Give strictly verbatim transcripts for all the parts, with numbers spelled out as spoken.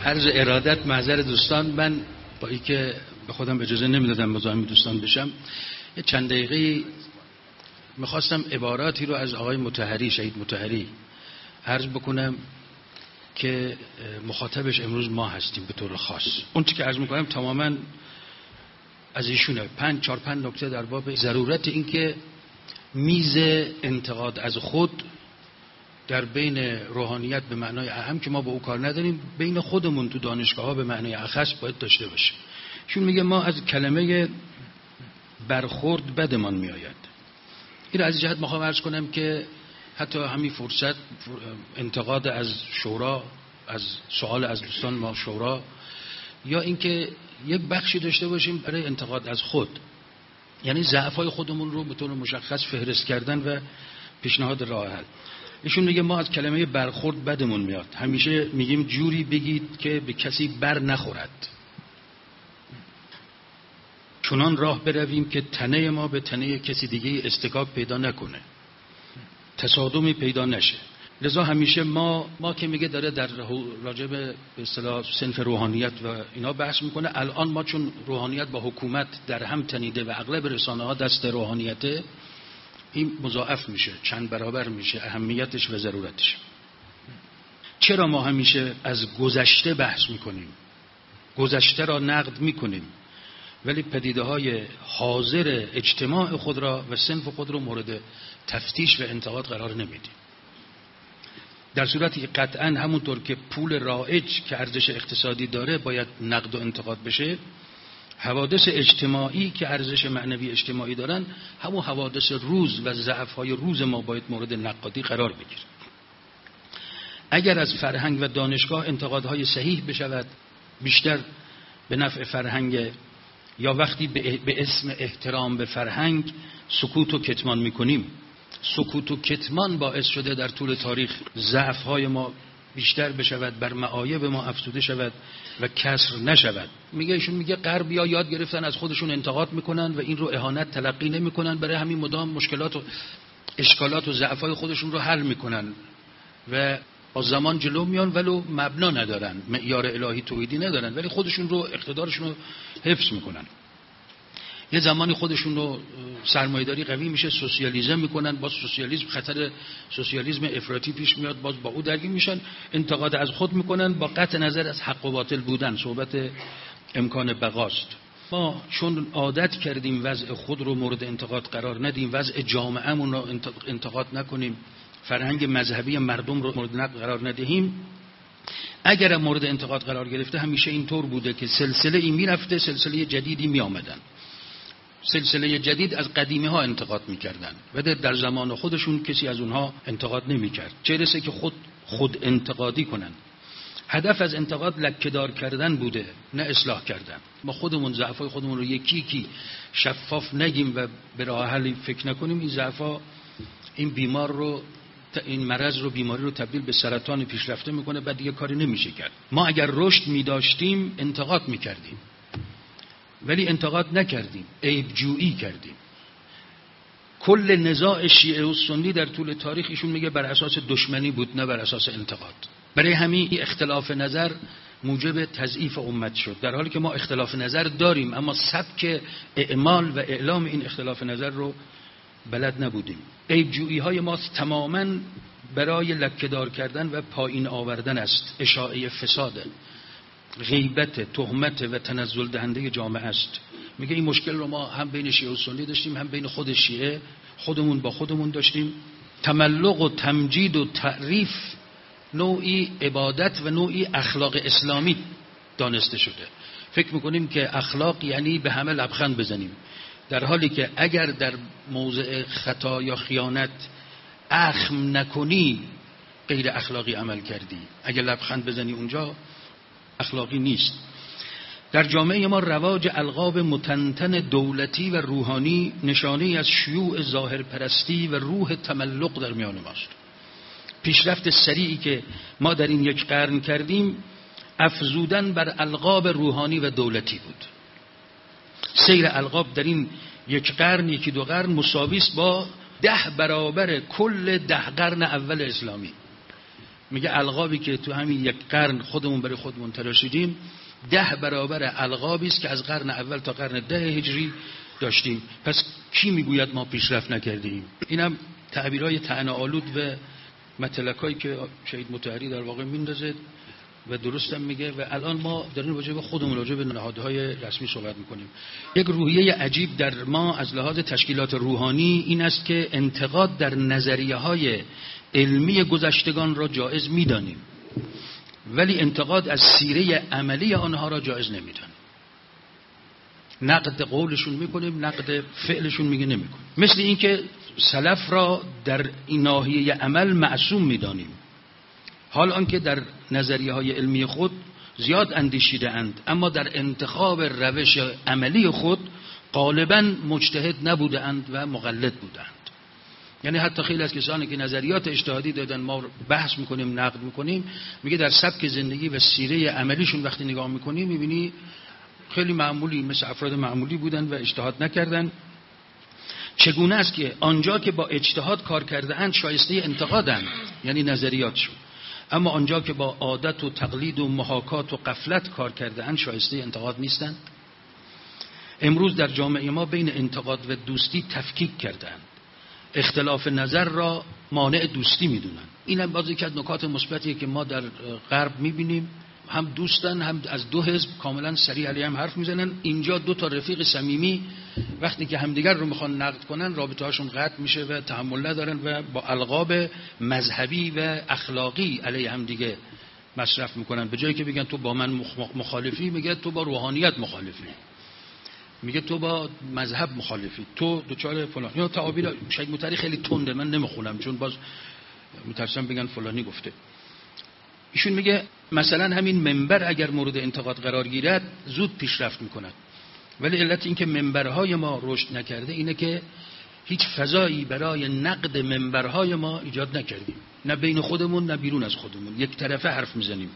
عرض ارادت محضر دوستان، من با این که به خودم اجازه نمیدادم مزاحم دوستان بشم، یه چند دقیقه میخواستم عباراتی رو از آقای مطهری، شهید مطهری عرض بکنم که مخاطبش امروز ما هستیم به طور خاص. اون چی که عرض میکنم تماما از ایشونه. پنج چهار پنج نکته در باب ضرورت این که میز انتقاد از خود در بین روحانیت به معنای اهم که ما با او کار نداریم، بین خودمون تو دانشگاه ها به معنای اخص باید داشته باشه. چون میگه ما از کلمه برخورد بدمان میآید. این از جهت میخوام عرض کنم که حتی همین فرصت انتقاد از شورا، از سوال از دوستان ما شورا، یا اینکه یک بخشی داشته باشیم برای انتقاد از خود، یعنی ضعف‌های خودمون رو به طور مشخص فهرست کردن و پیشنهاد راه حل. ایشون میگه ما از کلمه برخورد بدمون میاد. همیشه میگیم جوری بگید که به کسی بر نخورد، چنان راه برویم که تنه ما به تنه کسی دیگه استکاک پیدا نکنه، تصادمی پیدا نشه. لذا همیشه ما ما که میگه داره در راجع به اصطلاح صنف روحانیت و اینا بحث میکنه. الان ما چون روحانیت با حکومت در هم تنیده و اغلب رسانه ها دست روحانیته، این مضاعف میشه، چند برابر میشه اهمیتش و ضرورتش. چرا ما همیشه از گذشته بحث میکنیم، گذشته را نقد میکنیم، ولی پدیده های حاضر اجتماع خود را و صنف خود را مورد تفتیش و انتقاد قرار نمیدیم؟ در صورتی که قطعا همونطور که پول رایج که ارزش اقتصادی داره باید نقد و انتقاد بشه، حوادث اجتماعی که ارزش معنوی اجتماعی دارن، همون حوادث روز و ضعف‌های روز ما باید مورد نقادی قرار بگیره. اگر از فرهنگ و دانشگاه انتقادهای صحیح بشود، بیشتر به نفع فرهنگ، یا وقتی به اسم احترام به فرهنگ سکوت و کتمان میکنیم، سکوت و کتمان باعث شده در طول تاریخ ضعف‌های ما بیشتر بشود، بر معایب ما افزوده شود و کسر نشود. میگه ایشون میگه غربی‌ها یاد گرفتن از خودشون انتقاد میکنن و این رو اهانت تلقی نمیکنن، برای همین مدام مشکلات و اشکالات و ضعف‌های خودشون رو حل میکنن و با زمان جلو میان، ولو مبنا ندارن، معیار الهی توحیدی ندارن، ولی خودشون رو اقتدارشون رو حفظ میکنن. یه زمانی خودشون رو سرمایه‌داری قوی میشه، سوسیالیسم میکنن، باز سوسیالیسم خطر سوسیالیسم افراطی پیش میاد، باز با او درگیر میشن، انتقاد از خود میکنن با قطع نظر از حق و باطل بودن. صحبت امکان بقاست. ما چون عادت کردیم وضع خود رو مورد انتقاد قرار ندیم، وضع جامعهمون رو انتقاد نکنیم، فرهنگ مذهبی مردم رو مورد نقد قرار ندهیم، اگر مورد انتقاد قرار گرفته همیشه اینطور بوده که سلسله این میرفته، سلسله جدیدی می آمدن، سلسله جدید از قدیمی ها انتقاد میکردن و در زمان خودشون کسی از اونها انتقاد نمیکرد، چه رسه که خود خود انتقادی کنن. هدف از انتقاد لکه‌دار کردن بوده، نه اصلاح کردن. ما خودمون ضعفای خودمون رو یکی یکی شفاف نگیم و به راه حل فکر نکنیم، این ضعفا این بیمار رو، این مرض رو، بیماری رو تبدیل به سرطان پیشرفته میکنه، بعد دیگه کاری نمیشه کرد. ما اگر رشد میداشتیم انتقاد میکردیم، ولی انتقاد نکردیم، عیب جویی کردیم. کل نزاع شیعه و سنی در طول تاریخ ایشون میگه بر اساس دشمنی بود، نه بر اساس انتقاد. برای همین اختلاف نظر موجب تضعیف امت شد، در حالی که ما اختلاف نظر داریم اما سبک اعمال و اعلام این اختلاف نظر رو بلد نبودیم. عیب جویی های ما تماما برای لکه‌دار کردن و پایین آوردن است، اشاعه فساده، غیبت، تهمت و تنزل دهنده جامعه است. میگه این مشکل رو ما هم بین شیعه و سنی داشتیم، هم بین خود شیعه خودمون با خودمون داشتیم. تملق و تمجید و تعریف نوعی عبادت و نوعی اخلاق اسلامی دانسته شده. فکر میکنیم که اخلاق یعنی به همه لبخند بزنیم، در حالی که اگر در موضع خطا یا خیانت اخم نکنی غیر اخلاقی عمل کردی، اگر لبخند بزنی اونجا اخلاقی نیست. در جامعه ما رواج القاب متنتن دولتی و روحانی نشانه از شیوع ظاهر پرستی و روح تملق در میان ماست. پیشرفت سریعی که ما در این یک قرن کردیم افزودن بر القاب روحانی و دولتی بود. سیر القاب در این یک قرن، یکی دو قرن مساوی است با ده برابر کل ده قرن اول اسلامی. میگه القابی که تو همین یک قرن خودمون برای خودمون تراشیدیم ده برابر القابی است که از قرن اول تا قرن ده هجری داشتیم. پس کی میگوید ما پیشرفت نکردیم؟ اینم تعبیرهای طعنه‌آلود و متلکایی که شهید مطهری در واقع میندازه و درستم میگه. و الان ما داریم راجع به خودمون، راجع به نهادهای رسمی صحبت میکنیم. یک روحیه عجیب در ما از لحاظ تشکیلات روحانی این است که انتقاد در نظریه‌های علمی گذشتگان را جایز میدانیم، ولی انتقاد از سیره عملی آنها را جایز نمیدانیم. نقد قولشون میکنیم، نقد فعلشون میگه نمیکنیم. مثل اینکه سلف را در این ناحیه عمل معصوم میدانیم، حال آنکه در نظریه های علمی خود زیاد اندیشیده اند، اما در انتخاب روش عملی خود غالباً مجتهد نبوده اند و مقلد بودند. یعنی حتی خیلی از کسانی که نظریات اجتهادی دادن ما بحث میکنیم، نقد میکنیم، میگه در سبک زندگی و سیره عملیشون وقتی نگاه میکنیم میبینی خیلی معمولی، مثل افراد معمولی بودن و اجتهاد نکردن. چگونه است که آنجا که با اجتهاد کار کرده اند شایسته انتقادند، یعنی نظریاتشون، اما آنجا که با عادت و تقلید و محاکات و غفلت کار کرده اند شایسته انتقاد نیستند. امروز در جامعه ما بین انتقاد و دوستی تفکیک کردند، اختلاف نظر را مانع دوستی میدونن. این هم باز یک از نکات مثبتیه که ما در غرب میبینیم، هم دوستن هم از دو حزب کاملا صریح علیه هم حرف میزنن. اینجا دو تا رفیق صمیمی وقتی که همدیگر رو میخوان نقد کنن رابطه هاشون قطع میشه و تحمل ندارن و با القاب مذهبی و اخلاقی علیه همدیگه مصرف میکنن. به جایی که بگن تو با من مخالفی، میگه تو با روحانیت مخالفی، میگه تو با مذهب مخالفی، تو دوچار فلان. یا تعابیر شهید مطهری خیلی تنده، من نمیخونم چون باز میترسم بگن فلانی گفته. ایشون میگه مثلا همین منبر اگر مورد انتقاد قرار گیرد زود پیشرفت میکند، ولی علت این که منبرهای ما رشد نکرده اینه که هیچ فضایی برای نقد منبرهای ما ایجاد نکردیم، نه بین خودمون نه بیرون از خودمون، یک طرفه حرف میزنیم.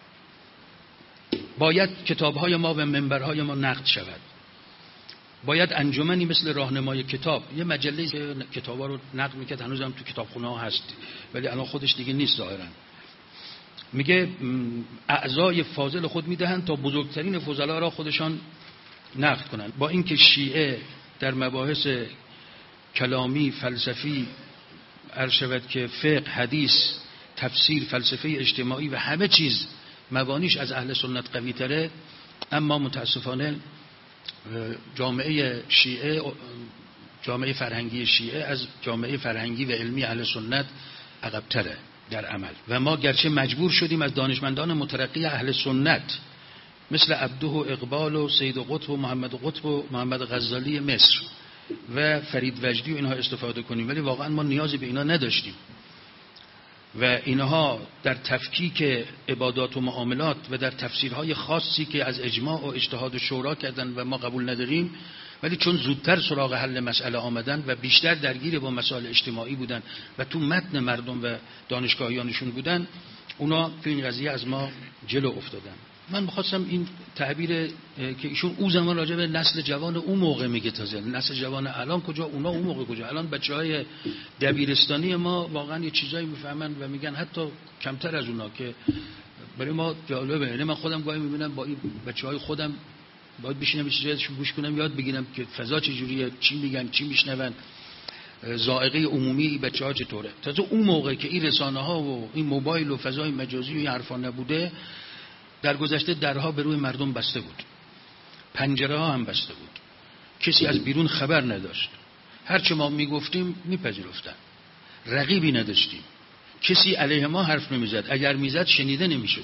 باید کتابهای ما و منبرهای ما نقد شود. باید انجمنی مثل راهنمای کتاب، یه مجله که کتابا رو نقد میکرد، هنوز هم تو کتابخونه ها هست ولی الان خودش دیگه نیست ظاهرا. میگه اعضای فاضل خود میدهند تا بزرگترین فضلا را خودشان نقد کنند. با اینکه شیعه در مباحث کلامی، فلسفی، عرض شود که فقه، حدیث، تفسیر، فلسفه اجتماعی و همه چیز مبانیش از اهل سنت قوی تره، اما متاسفانه جامعه شیعه، جامعه فرهنگی شیعه از جامعه فرهنگی و علمی اهل سنت عقب‌تره در عمل. و ما گرچه مجبور شدیم از دانشمندان مترقی اهل سنت مثل عبده و اقبال و سید قطب و محمد قطب و محمد غزالی مصر و فرید وجدی و اینها استفاده کنیم، ولی واقعا ما نیازی به اینا نداشتیم. و اینها در تفکیک عبادات و معاملات و در تفسیرهای خاصی که از اجماع و اجتهاد و شورا کردن و ما قبول نداریم، ولی چون زودتر سراغ حل مسئله آمدن و بیشتر درگیر با مسائل اجتماعی بودن و تو متن مردم و دانشگاهیانشون بودن، اونا تو این قضیه از ما جلو افتادن. من می‌خواستم این تعبیر که ایشون او زمان راجع به نسل جوان اون موقع میگه، تازه نسل جوان الان کجا، اونا اون موقع کجا. الان بچهای دبیرستانی ما واقعا یه چیزایی میفهمن و میگن حتی کمتر از اونا، که برای ما جالبه. یعنی من خودم گاهی میبینم با این بچهای خودم باید بشینم چیزاشو گوش کنم، یاد بگیرم که فضا چجوریه، چی میگن، چی میشنون، ذائقه عمومی بچه‌ها چطوره. تازه اون موقع که این رسانه‌ها و این موبایل و فضای مجازی و این حرفا نبوده، در گذشته درها به روی مردم بسته بود، پنجره ها هم بسته بود، کسی از بیرون خبر نداشت. هرچه ما میگفتیم میپذیرفتن، رقیبی نداشتیم، کسی علیه ما حرف نمیزد، اگر میزد شنیده نمیشد.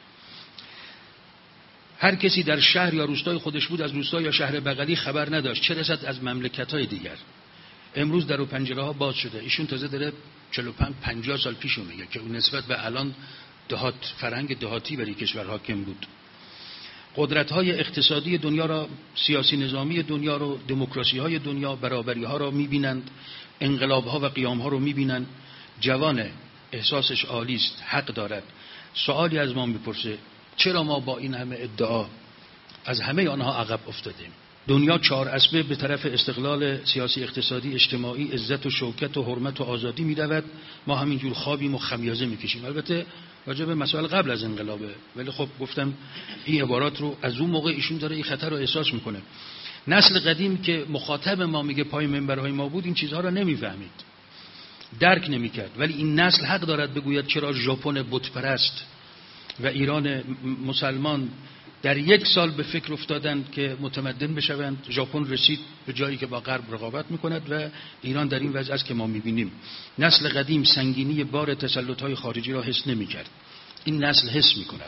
هر کسی در شهر یا روستای خودش بود، از روستا یا شهر بغلی خبر نداشت، چه رسد از مملکت‌های دیگر. امروز در و پنجره ها باز شده. ایشون تازه داره چهل و پنج پنجاه سال پیشو میگه که اون نسبت به الان دهات، فرهنگ دهاتی برای کشور حاکم بود. قدرت‌های اقتصادی دنیا را، سیاسی نظامی دنیا رو، دموکراسی‌های دنیا، برابری‌ها را می‌بینند، انقلاب‌ها و قیام‌ها رو می‌بینند. جوان احساسش عالی است، حق دارد. سوالی از ما می‌پرسه چرا ما با این همه ادعا از همه آنها عقب افتادیم؟ دنیا چهار اسبه به طرف استقلال سیاسی، اقتصادی، اجتماعی، عزت و شوکت و حرمت و آزادی می رود. ما همینجور خوابیم و خمیازه میکشیم. البته راجع به مسائل قبل از انقلابه، ولی خب گفتم این عبارات رو از اون موقع ایشون داره این خطر رو احساس میکنه. نسل قدیم که مخاطب ما میگه پای منبرهای ما بود، این چیزها رو نمیفهمید، درک نمیکرد. ولی این نسل حق دارد بگوید چرا ژاپن بت پرست و ایران مسلمان در یک سال به فکر افتادند که متمدن بشوند. ژاپن رسید به جایی که با غرب رقابت میکند و ایران در این وضع است که ما میبینیم. نسل قدیم سنگینی بار تسلط‌های خارجی را حس نمیکرد، این نسل حس میکند.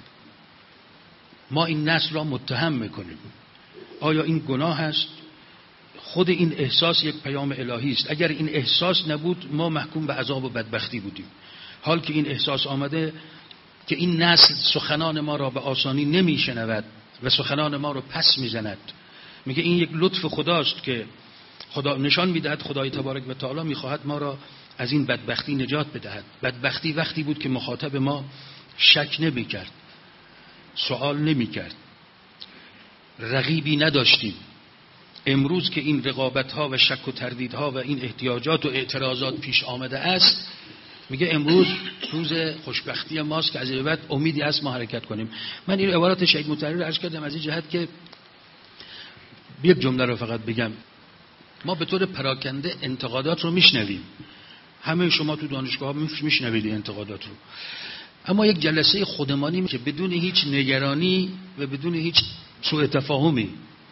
ما این نسل را متهم میکنیم. آیا این گناه است؟ خود این احساس یک پیام الهی است. اگر این احساس نبود ما محکوم به عذاب و بدبختی بودیم. حال که این احساس آمده که این نسل سخنان ما را به آسانی نمیشنود و سخنان ما را پس میزند، میگه این یک لطف خداست که خدا نشان میدهد خدای تبارک و تعالی میخواهد ما را از این بدبختی نجات بدهد. بدبختی وقتی بود که مخاطب ما شک نمیکرد، سوال نمیکرد، رقیبی نداشتیم. امروز که این رقابت‌ها و شک و تردیدها و این احتیاجات و اعتراضات پیش آمده است، میگه امروز روز خوشبختی ماست که از این بعد امیدی است ما حرکت کنیم. من این عبارات شهید مطهری رو عرض کردم از این جهت که یک جمله رو فقط بگم. ما به طور پراکنده انتقادات رو میشنویم، همه شما تو دانشگاه ها میشنوید این انتقادات رو، اما یک جلسه خودمانی که بدون هیچ نگرانی و بدون هیچ سوء تفاهمی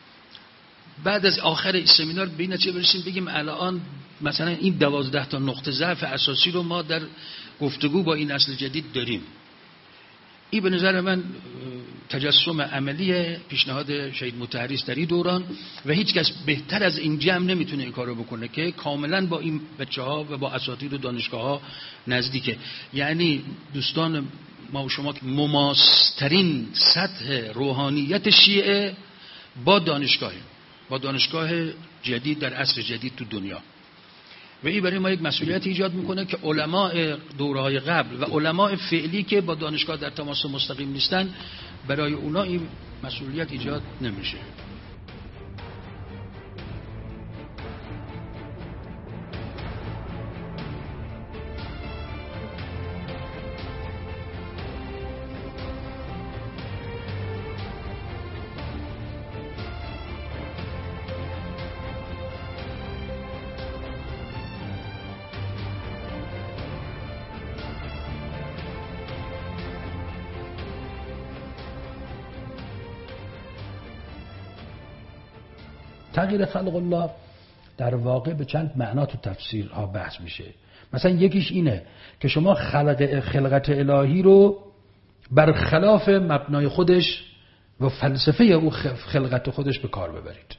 بعد از آخر سمینار به این نتیجه برسیم بگیم الان مثلا این دوازده تا نقطه ضعف اساسی رو ما در گفتگو با این نسل جدید داریم. این به نظر من تجسم عملی پیشنهاد شهید مطهری است در این دوران و هیچ کس بهتر از این جمع نمیتونه این کارو بکنه که کاملا با این بچه‌ها و با اساتید و دانشگاه‌ها نزدیکه. یعنی دوستان ما و شما مماس‌ترین سطح روحانیت شیعه با دانشگاه با دانشگاه جدید در عصر جدید تو دنیا، و این برای ما یک مسئولیت ایجاد میکنه که علماء دوره‌های قبل و علماء فعلی که با دانشگاه در تماس مستقیم نیستن، برای اونا این مسئولیت ایجاد نمیشه. تغییر خلق الله در واقع به چند معنا تو تفسیرها بحث میشه. مثلا یکیش اینه که شما خلق خلقت الهی رو برخلاف مبنای خودش و فلسفه او خلقت خودش به کار ببرید،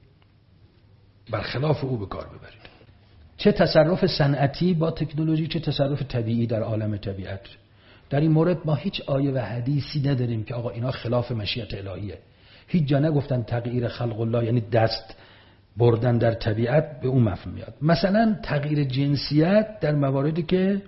برخلاف او به کار ببرید. چه تصرف صنعتی با تکنولوژی، چه تصرف طبیعی در عالم طبیعت. در این مورد ما هیچ آیه و حدیثی نداریم که آقا اینا خلاف مشیت الهیه. هیچ جا نگفتن تغییر خلق الله یعنی دست بردن در طبیعت به اون مفهوم میاد. مثلا تغییر جنسیت در مواردی که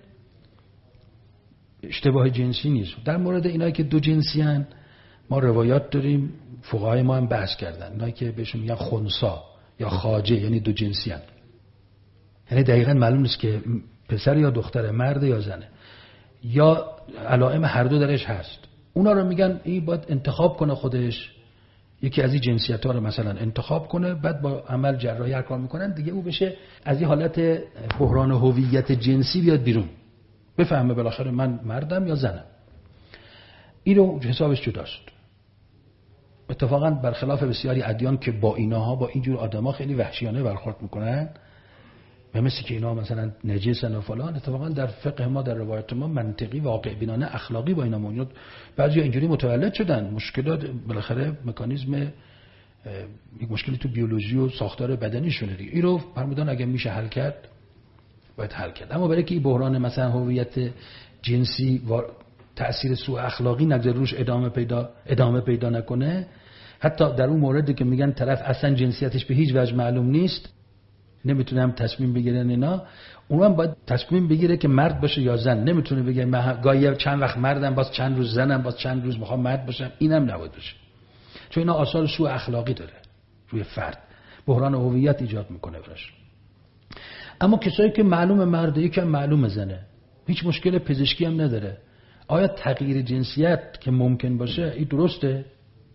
اشتباه جنسی نیست. در مورد اینایی که دو جنسی هن ما روایات داریم، فقهای ما هم بحث کردن، اینایی که بهشون میگن خنثی یا خاجه یعنی دو جنسی هن، یعنی دقیقاً معلوم نیست که پسر یا دختر، مرد یا زنه، یا علائم هر دو درش هست. اونا رو میگن این باید انتخاب کنه خودش، یکی از این جنسیت ها رو مثلا انتخاب کنه، بعد با عمل جراحی هر کار میکنن دیگه او بشه از این حالت بحران هویت جنسی بیاد بیرون، بفهمه بالاخره من مردم یا زنم. این رو حسابش جداست. اتفاقا برخلاف بسیاری ادیان که با ایناها با اینجور آدما خیلی وحشیانه برخورد میکنن و مثل که اینا مثلا نجسن و فلان، اتفاقا در فقه ما در روایت ما منطقی واقع بینانه اخلاقی با اینا موجود. بعضیا اینجوری متولد شدن، مشکلات بالاخره مکانیزم یک مشکلی تو بیولوژی و ساختار بدنیشونه دیگه. این رو فرمودن اگه میشه حل کرد باید حل کرد. اما برای که این بحران مثلا هویت جنسی و تأثیر سوء اخلاقی نگذاره روش ادامه پیدا ادامه پیدا نکنه، حتی در اون موردی که میگن طرف اصلا جنسیتش به هیچ وجه معلوم نیست، نمیتونم تصمیم بگیرن اینا، اونم باید تصمیم بگیره که مرد باشه یا زن. نمیتونه بگه من گاهی چند وقت مردم باز چند روز زنم باز چند روز میخوام مرد باشم، اینم نباید باشه، چون اینا آثار سوء اخلاقی داره. روی فرد، بحران هویت ایجاد میکنه براش. اما کسایی که معلوم مرده، یکم معلوم زنه، هیچ مشکل پزشکی هم نداره، آیا تغییر جنسیت که ممکن باشه این درسته؟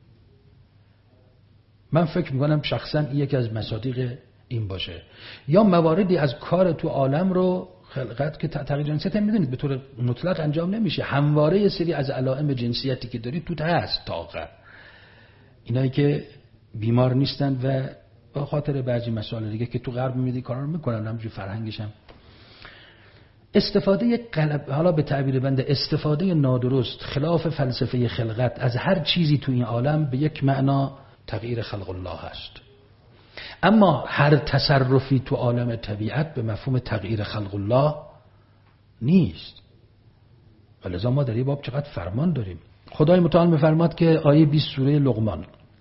من فکر میکنم شخصا این یکی از مصادیق این باشه. یا مواردی از کار تو عالم رو خلقت که تغییر جنسیت هم میدونید به طور مطلق انجام نمیشه، همواره یه سری از علائم جنسیتی که دارید توت هست تا آخر. اینایی که بیمار نیستن و به خاطر بعضی مسائل دیگه که تو غرب میدی کارا رو میکنن، همونجوری فرهنگش هم استفاده قلب، حالا به تعبیر بنده استفاده نادرست خلاف فلسفه خلقت از هر چیزی تو این عالم به یک معنا تغییر خلق الله است. اما هر تصرفی تو عالم طبیعت به مفهوم تغییر خلق الله نیست. ولذا ما در این باب چقدر فرمان داریم. خدای متعال می‌فرماد که آیه بیست سوره لقمان،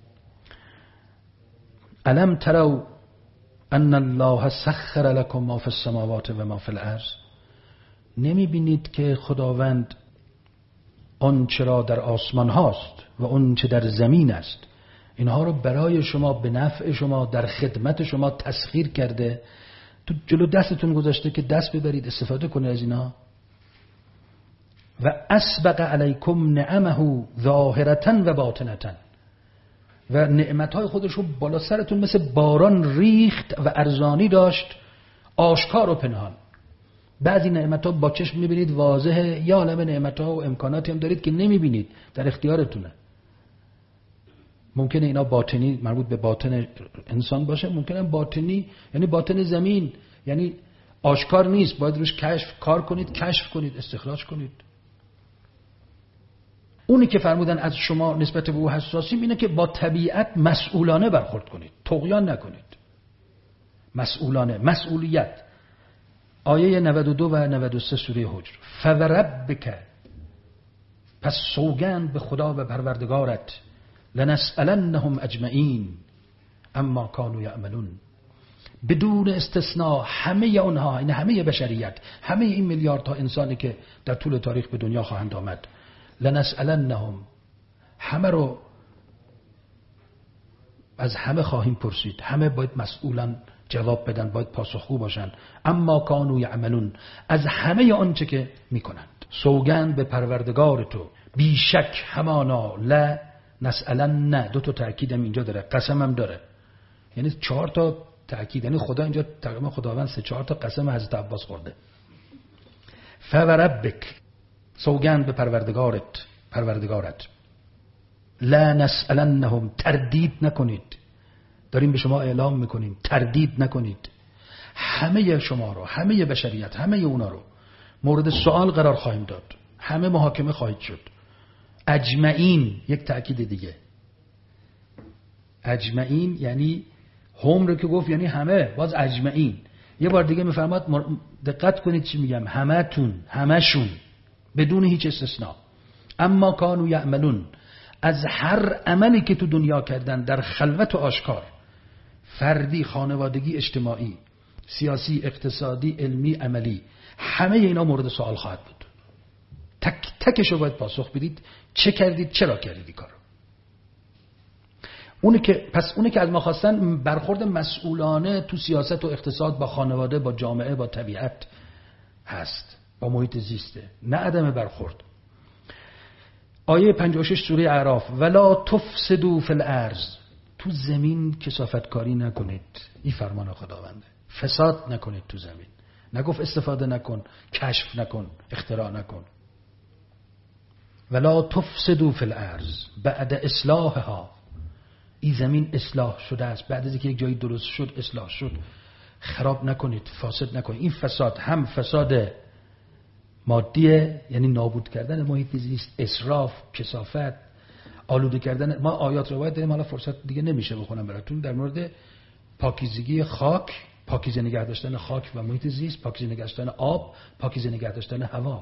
الم تروا ان الله سخر لكم ما فی السماوات و ما فی الارض، نمی بینید که خداوند آن چرا در آسمان هاست و آن چه در زمین است اینها رو برای شما به نفع شما در خدمت شما تسخیر کرده، تو جلو دستتون گذاشته که دست ببرید استفاده کنید از اینا. و اسبق علیکم نعمه ظاهرة و باطنة، و نعمتهای خودش رو بالا سرتون مثل باران ریخت و ارزانی داشت، آشکار و پنهان. بعضی نعمتها با چشم میبینید واضحه، یا عالم نعمتها و امکاناتی هم دارید که نمیبینید، در اختیارتونه. ممکنه اینا باطنی مربوط به باطن انسان باشه، ممکنه باطنی یعنی باطن زمین، یعنی آشکار نیست، باید روش کشف کار کنید، کشف کنید، استخراج کنید. اونی که فرمودن از شما نسبت به او حساسیم اینه که با طبیعت مسئولانه برخورد کنید، طغیان نکنید. مسئولانه، مسئولیت. آیه نود و دو و نود و سه سوره حجر، فوربک، پس سوگند به خدا و پروردگارت، لنسألنهم اجمعین اما کانوا یعملون، بدون استثناء همه اونها، این همه بشریت، همه این میلیاردها انسانی که در طول تاریخ به دنیا خواهند آمد، لنسألنهم، همه رو از همه خواهیم پرسید، همه باید مسئولن جواب بدن، باید پاسخگو باشن، اما کانوا یعملون، از همه آنچه که میکنند. سوگند به پروردگار تو، بیشک همانا، لا نسألن، نه دو تا تأکیدم اینجا داره، قسمم داره، یعنی چهار تا تأکید، یعنی خدا اینجا تقریبا خداوند سه چهار تا قسم حضرت عباس خورده. فوربک، سوگند به پروردگارت، پروردگارت، لا نسألنهم، تردید نکنید، داریم به شما اعلام میکنیم تردید نکنید، همه شما رو، همه بشریت، همه اونا رو مورد سوال قرار خواهیم داد، همه محاکمه خواهید شد. اجمعین، یک تأکید دیگه، اجمعین یعنی هم رو که گفت یعنی همه، باز اجمعین یه بار دیگه میفرماد، دقت کنید چی میگم، همه تون، همشون، بدون هیچ استثناء. اما کانوا یعملون، از هر عملی که تو دنیا کردن در خلوت و آشکار، فردی، خانوادگی، اجتماعی، سیاسی، اقتصادی، علمی، عملی، همه اینا مورد سوال خواهد بود. تک تکش رو باید پاسخ بدید، چه کردید، چرا کردید کارو. اونی که پس اونی که از ما خواستن برخورد مسئولانه تو سیاست و اقتصاد با خانواده، با جامعه، با طبیعت هست، با محیط زیسته، نه عدم برخورد. آیه پنجاه و شش سوره اعراف، ولا تفسدوا فی الارض، تو زمین کثافتکاری نکنید، این فرمان خداونده، فساد نکنید تو زمین. نگفت استفاده نکن، کشف نکن، اختراع نکن. ولا تفسدوا فی الارض بعد اصلاحها، این زمین اصلاح شده است، بعد از اینکه یک جایی درست شد، اصلاح شد، خراب نکنید، فاسد نکنید. این فساد هم فساد مادیه، یعنی نابود کردن محیط زیست، اسراف، کثافت، آلوده کردن. ما آیات روایت داریم، حالا فرصت دیگه نمیشه بخونم براتون، در مورد پاکیزگی خاک، پاکیزه نگه داشتن خاک و محیط زیست، پاکیزه نگه داشتن آب، پاکیزه نگه داشتن هوا.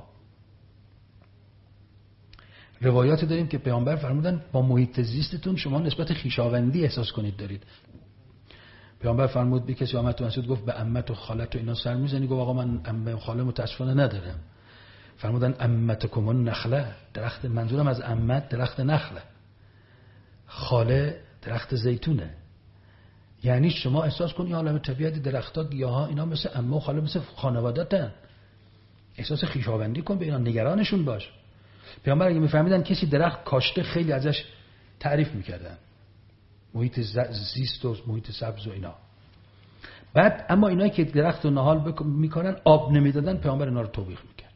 روایات داریم که پیامبر فرمودن با محیط زیستتون شما نسبت خویشاوندی احساس کنید دارید. پیامبر فرمود به کسی آمد تو مسجد گفت به عمت و خالت و اینا سر میزنی؟ گفت آقا من عمه و خاله متاسفانه ندارم. فرمودن عمتکم النخله، درخت، منظورم از عمت درخت نخله، خاله درخت زیتونه. یعنی شما احساس کنی عالم طبیعت، درخت‌ها، گیاها، اینا مثل عمه و خاله، مثل خانواده‌تن. احساس خویشاوندی کن به اینا، نگرانشون باش. پیامبر اگه میفهمیدن کسی درخت کاشته خیلی ازش تعریف میکردن، محیط زیست و محیط سبز و اینا. بعد اما اینایی که درخت رو نهال میکنن آب نمیدادن، پیامبر اینا رو توبیخ میکرد.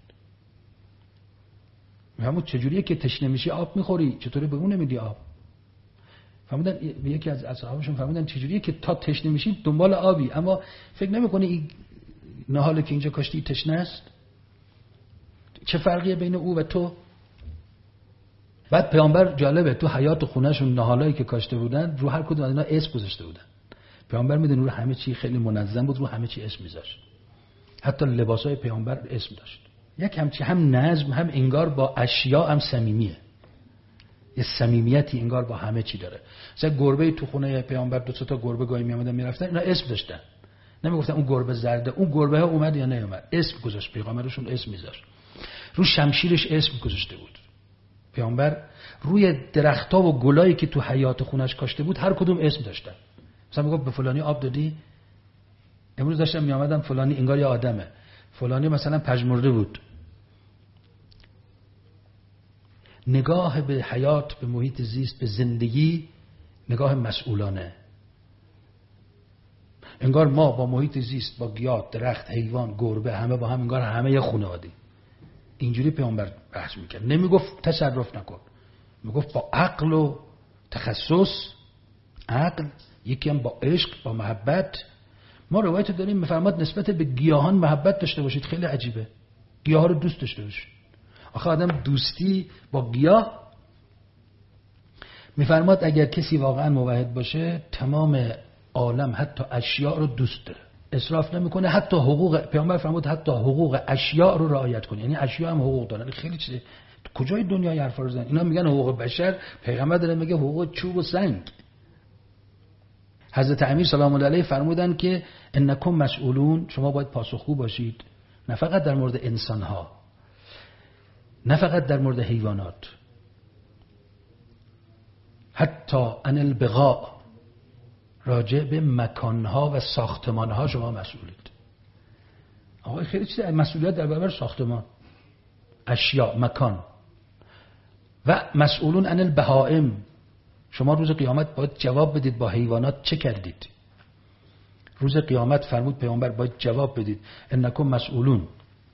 میفهمید چجوریه که تشنه میشی آب میخوری، چطوری به اون نمیدی آب؟ فهمیدن یکی از اصحابشون فهمیدن چجوریه که تا تشنه میشی دنبال آبی، اما فکر نمیکنی این نهاله که اینجا کاشتی تشنه است؟ چه فرقیه بین او و تو؟ بعد پیامبر جالبه تو حیات خونهشون نهالایی که کاشته بودن رو هر کدوم از اینا اسم گذاشته بودن. پیامبر میدونه رو همه چی خیلی منظم بود، رو همه چی اسم میذاشت. حتی لباسای پیامبر اسم داشت. یک همچی هم نظم هم انگار با اشیا هم صمیمیه. یه صمیمیتی انگار با همه چی داره. مثلا گربه تو خونه پیامبر دو تا گربه گاهی میامدن میرفتن، اینا اسم داشتن. نمیگفتن اون گربه زرده، اون گربه ها اومد یا نیومد. اسم گذاشت پیغمبرشون، اسم میذاشت. رو شمشیرش اسم گذاشته بود. پیامبر روی درخت‌ها و گلایی که تو حیاط خونش کاشته بود هر کدوم اسم داشتن. مثلا میگفت به فلانی آب دادی؟ امروز داشتم میامدم فلانی انگار یه آدمه. فلانی مثلا پژمرده بود. نگاه به حیات، به محیط زیست، به زندگی نگاه مسئولانه. انگار ما با محیط زیست، با گیاه، درخت، حیوان، گربه همه با هم انگار همه یه خانواده. اینجوری پیامبر بحث میکرد. نمیگفت تصرف نکن، میگفت با عقل و تخصص. عقل یکی هم با عشق، با محبت. ما روایت داریم میفرماد نسبت به گیاهان محبت داشته باشید. خیلی عجیبه، گیاه ها رو دوست داشته باشید. آخه آدم دوستی با گیاه، میفرماد اگر کسی واقعا موحد باشه تمام عالم حتی اشیاء رو دوست داره، اسراف نمیکنه، حتی حقوق، پیامبر فرمود حتی حقوق اشیاء رو رعایت کنه. یعنی اشیاء هم حقوق دارن. خیلی چیزه. کجای دنیا حرفا رو زدن؟ اینا میگن حقوق بشر، پیغمبر داره میگه حقوق چوب و سنگ. حضرت امیر سلام الله علیه فرمودن که انکم مسئولون، شما باید پاسخگو باشید، نه فقط در مورد انسان ها، نه فقط در مورد حیوانات، حتی ان البقاء، راجع به مکانها و ساختمانها شما مسئولید. آقای خیلی چیز مسئولیت در برابر ساختمان، اشیاء، مکان. و مسئولون عن البهائم، شما روز قیامت باید جواب بدید با حیوانات چه کردید. روز قیامت فرمود پیامبر باید جواب بدید انکم مسئولون.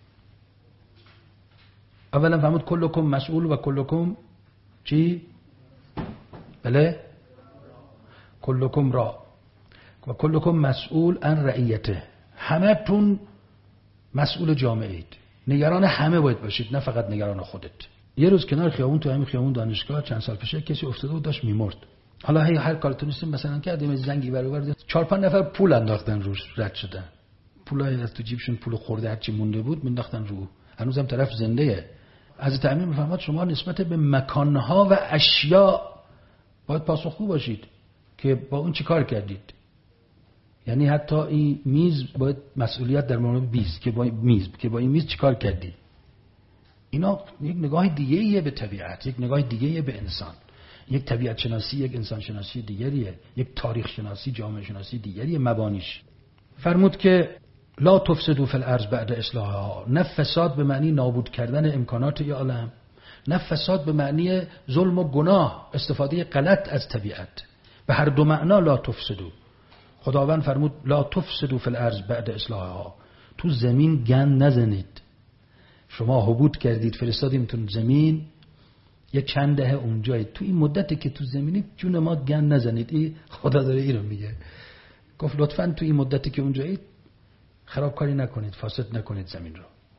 اولا فرمود کلکم مسئول و کلکم چی؟ بله، کلکم را و کلکم مسئول عن رعیته. همه تون مسئول جامعه اید، نگران همه باید باشید، نه فقط نگران خودت. یه روز کنار خیابون، تو همین خیابون دانشگاه چند سال پیش کسی افتاده بود داشت میمرد. حالا هی هر کارتون نیستیم مثلا کردیم زنگی برآورد، چهار پنج نفر پول انداختن روش، رد شدن. پولای از تو جیبشون پول خورده هرچی مونده بود مینداختن رو. هنوزم طرف زنده. از تعمیم میفهمد شما نسبت به مکانها و اشیاء باید پاسخگو باشید که با اون چی کار کردید. یعنی حتی این میز باید مسئولیت در مورد میز که با میز که با این میز چی کار کردی. اینا یک نگاه دیگه‌ایه به طبیعت، یک نگاه دیگه‌ایه به انسان. یک طبیعت شناسی، یک انسان شناسی دیگریه، یک تاریخ شناسی، جامعه شناسی دیگریه مبانیش. فرمود که لا تفسدوا فی الارض بعد اصلاحها، نه فساد به معنی نابود کردن امکانات ی عالم، نه فساد به معنی ظلم و گناه، استفاده غلط از طبیعت. به هر دو معنا لا تفسدوا. خداوند فرمود لا تفسدوا فی الارض بعد اصلاحها، تو زمین گند نزنید. شما حبوط کردید، فرستادیمتون زمین، یه چند دهه اونجایید، تو این مدتی که تو زمینید جون ما گند نزنید. این خدا داره این رو میگه. گفت لطفاً تو این مدتی که اونجایید خرابکاری نکنید، فاسد نکنید زمین رو.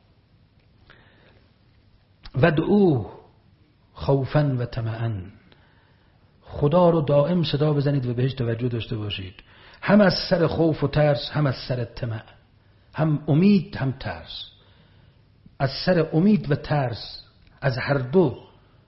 ودعوه خوفاً و طمعاً، خدا رو دائم صدا بزنید و بهش توجه داشته باشید، هم از سر خوف و ترس، هم از سر طمع، هم امید هم ترس. از سر امید و ترس، از هر دو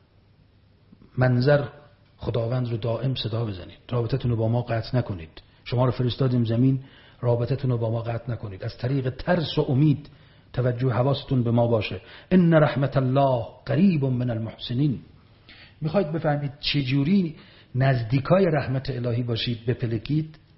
منظر خداوند رو دائم صدا بزنید. رابطتون رو با ما قطع نکنید. شما رو فرستادیم زمین، رابطتون رو با ما قطع نکنید. از طریق ترس و امید توجه حواستون به ما باشه. ان رحمت الله قریب من المحسنین. میخواید بفهمید چجوری نزدیکای رحمت الهی باشید، بپلکید.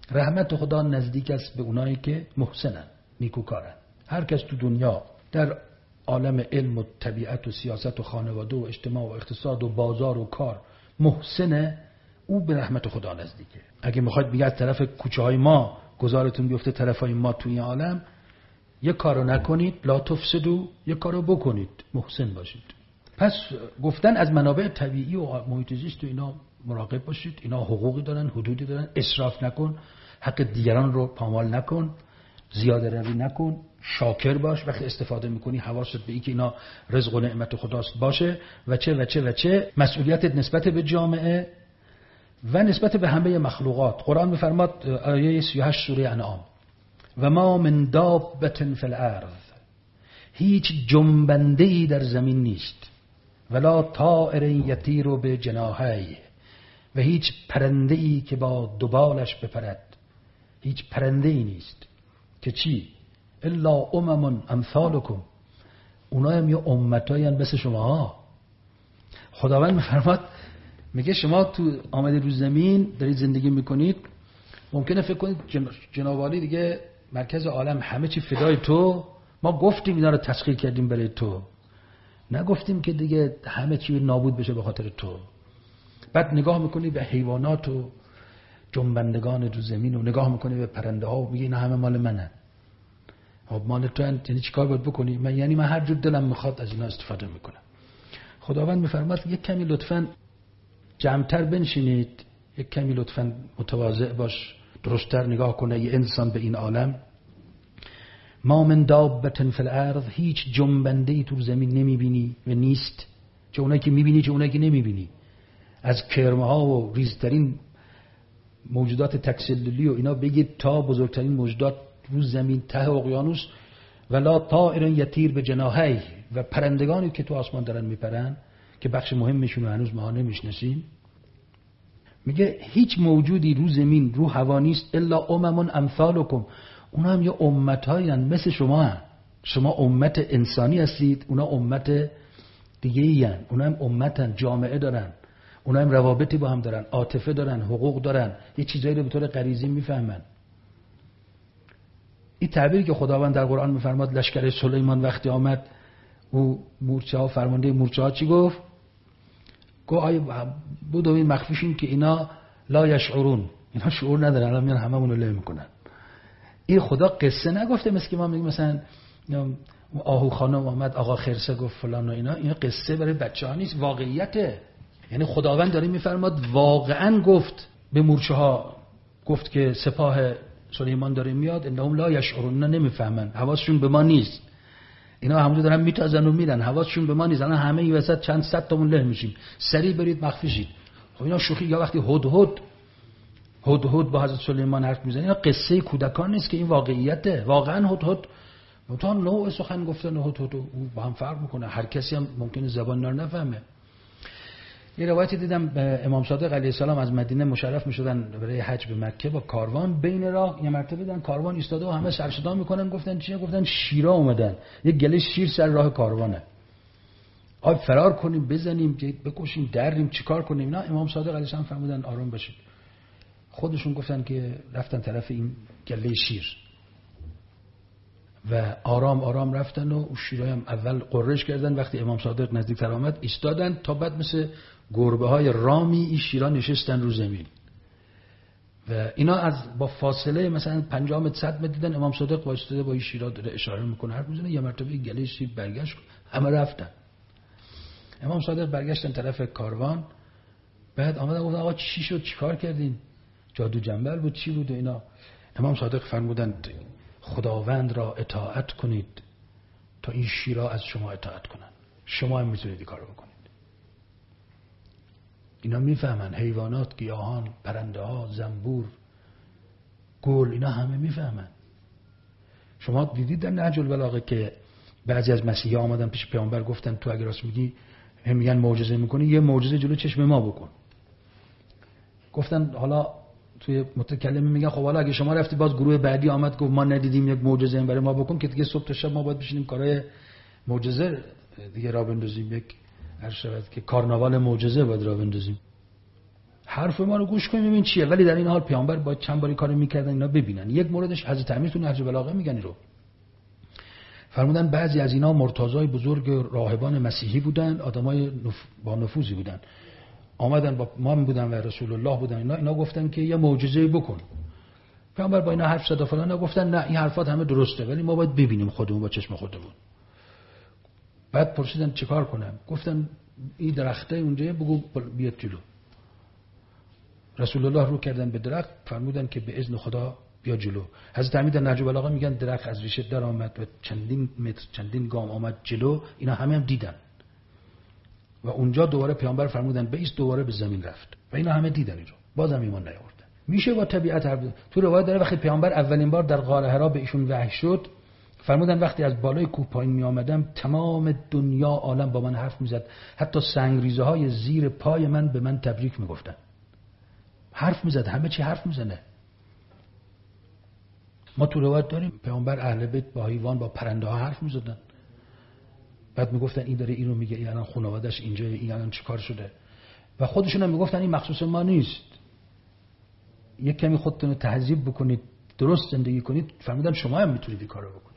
رحمت خدا نزدیک است به اونایی که محسنن، نیکوکارن. هر کس تو دنیا در عالم علم و طبیعت و سیاست و خانواده و اجتماع و اقتصاد و بازار و کار محسنه، او به رحمت خدا نزدیکه. اگه میخواید بگید از طرف کوچه های ما گذارتون بیفته طرف های ما توی عالم، یک کارو نکنید، لا تفسدو، یک کارو بکنید، محسن باشید. پس گفتن از منابع طبیعی و محیط زیست و اینا مراقب باشید، اینا حقوقی دارن، حدودی دارن، اسراف نکن، حق دیگران رو پامال نکن، زیاده روی نکن، شاکر باش، وقتی استفاده میکنی حواست به این که اینا رزق و نعمت خداست باشه و چه و چه و چه مسئولیتت نسبت به جامعه و نسبت به همه مخلوقات. قرآن میفرماد آیه سی و هشت سوره انعام و ما من دابة فی الارض، هیچ جنبنده‌ای در زمین نیست، ولا طائر یطیر بجناحیه، و هیچ پرنده‌ای که با دوبالش بپرد. هیچ پرنده‌ای نیست که چی؟ الا امم امثالکم، اونا هم یه امتایی هم مثل شماها. خداوند میفرماد، میگه شما تو آمده رو زمین دارید زندگی میکنید، ممکنه فکر کنید جناب عالی دیگه مرکز عالم، همه چی فدای تو، ما گفتیم اینا رو تسخیر کردیم برای تو، نگفتیم که دیگه همه چی نابود بشه به خاطر تو. بعد نگاه میکنی به حیوانات و جنبندگان رو زمین و نگاه میکنی به پرنده ها و میگی اینا همه مال منن. خب مال تو ان، یعنی چیکار باید بکنی؟ من یعنی من هر جور دلم میخواد از اینا استفاده میکنم. خداوند میفرماد یک کمی لطفاً جمع‌تر بنشینید، یک کمی لطفاً متواضع باش، درست‌تر نگاه کنه یه انسان به این عالم. ما من دابة فی الارض، هیچ جنبنده‌ای تو زمین نمیبینی و نیست، چه اونایی که میبینی چه اونایی که نمیبینی، از کرم‌ها و ریزترین موجودات تکسلولی و اینا بگید تا بزرگترین موجودات رو زمین ته اقیانوس، ولا طائر یطیر بجناحیه، و پرندگانی که تو آسمان دارن میپرن که بخش مهمشون رو هنوز ما نمیشناسیم. میگه هیچ موجودی رو زمین رو هوا نیست الا امم امثالکم، اونا هم یه امتایی هستند مثل شما هستند. شما امت انسانی هستید، اونا امت دیگه ای هستند، اونا هم امتن، جامعه دارن، اونا هم روابطی با هم دارن، عاطفه دارن، حقوق دارن، یه چیزایی رو به طور غریزی میفهمن. این تعبیری که خداوند در قرآن میفرماد لشکر سلیمان وقتی آمد، او مورچه ها، فرمانده مورچه ها چی گفت؟ گفت آی بودو این مخفیشین که اینا لا یشعرون، اینا شعور ندارن، الان میان همه اونو له میکنن. این خدا قصه نگفته مثل که ما میگیم مثلا آهو خانم آمد آقا خرسه گفت فلان و اینا. این قصه برای بچه ها نیست، واقعیته. یعنی خداوند داره میفرماد واقعا گفت به مورچه ها، گفت که سپاه سلیمان داره میاد، انهم لا یشعرون، اینا نمیفهمن، حواسشون به ما نیست، اینا همونجا دارن میتازن و میرن، حواسشون به ما نیست. الان همه این وسط چند صد تامون له میشیم، سریع برید مخفی شید. خب اینا شوخی. یا وقتی هدهد هدهد با حضرت سلیمان حرف میزنه، اینا قصه کودکان نیست که این واقعیته. واقعا هدهد تا نوع سخن گفتن هدهد با هم فرق میکنه، هر کسی هم ممکنه زبان رو نفهمه. یه روایتی دیدم امام صادق علیه السلام از مدینه مشرف میشدن برای حج به مکه با کاروان، بین راه یه مرتبه دیدن کاروان ایستاده و همه سر صدا میکنن، گفتن چیه؟ گفتن شیرا اومدن، یه گله شیر سر راه کاروانه، آ فرار کنیم، بزنیم، بکشیم، دریم، چیکار کنیم؟ اینا امام صادق علیه السلام فرمودن آروم باشید. خودشون گفتن که رفتن طرف این گله شیر و آرام آرام رفتن و اون شیرای هم اول قررش کردن، وقتی امام صادق نزدیکتر آمد ایستادن، تا بعد مثل گربه های رامی این شیرا نشستن رو زمین و اینا از با فاصله مثلا پنجاه متر صد متر دیدن امام صادق وایساده با این شیرا داره اشاره میکنه، حرف میزنه. یه مرتبه گله شیر برگشت، همه رفتن. امام صادق برگشتن طرف کاروان، بعد آمدن گفتن آقا چی شد، چیکار کردین؟ جادو جنبل بود، چی بود و اینا؟ امام صادق فرمودند خداوند را اطاعت کنید تا این شیرا از شما اطاعت کنن، شما هم میتونید این کارو بکنید. اینا میفهمن، حیوانات، گیاهان، پرنده ها، زنبور، گل، اینا همه میفهمن. شما دیدید در نهج البلاغه که بعضی از مسیحا آمدن پیش پیامبر گفتن تو اگه راست میگی، هم میگن معجزه میکنی، یه معجزه جلو چشم ما بکن. گفتن حالا توی متکلم میگن خب حالا اگه شما رفتی باز گروه بعدی آمد گفت ما ندیدیم یک معجزه برای ما بکن، که دیگه صبح تا شب ما باید بشینیم کارهای معجزه دیگه را بندازیم، یک هر شود که کارناوال معجزه باید را بندازیم. حرف ما رو گوش کنیم ببین چیه. ولی در این حال پیامبر با چند باری کارو میکردن اینا ببینن. یک موردش حضرت امیر تو نهج بلاغه میگن رو فرمودن بعضی از اینا مرتضای بزرگ راهبان مسیحی بودن، آدمای نف... با نفوذی بودن، آمدن با ما بودن و رسول الله بودن، اینا اینا گفتن که یه معجزه بکن. پیامبر با اینا حرف زد و فلان، گفتن نه این حرفات همه درسته ولی ما باید ببینیم خودمون با چشم خودمون. بعد پرسیدن چیکار کنم؟ گفتن این درخته اونجا بگو بیاد جلو. رسول الله رو کردن به درخت، فرمودن که به اذن خدا بیا جلو. حضرت امیر در نهج بلاغه میگن درخت از ریشه در آمد و چندین متر چندین گام آمد جلو. اینا همه هم دیدن و اونجا دوباره پیامبر فرمودن بایست، دوباره به زمین رفت و اینا همه دیدن اینو، بازم ایمان نیاوردن. میشه با طبیعت حرف. تو روایت داره وقتی پیامبر اولین بار در غار حرا به ایشون وحی شد، فرمودن وقتی از بالای کوه پایین می آمدم تمام دنیا عالم با من حرف میزد، حتی سنگریزه های زیر پای من به من تبریک میگفتن. حرف میزد، همه چی حرف میزنه. ما تو روایت داریم پیامبر اهل بیت با حیوان با پرنده ها حرف میزدن، بعد میگفتن این داره اینو میگه، این الان خانواده‌اش اینجا، این الان چیکار شده، و خودشون هم میگفتن این مخصوص ما نیست، یک کمی خودتون رو تهذیب بکنید، درست زندگی کنید. فرمودن شما هم میتونید این کارو بکنید.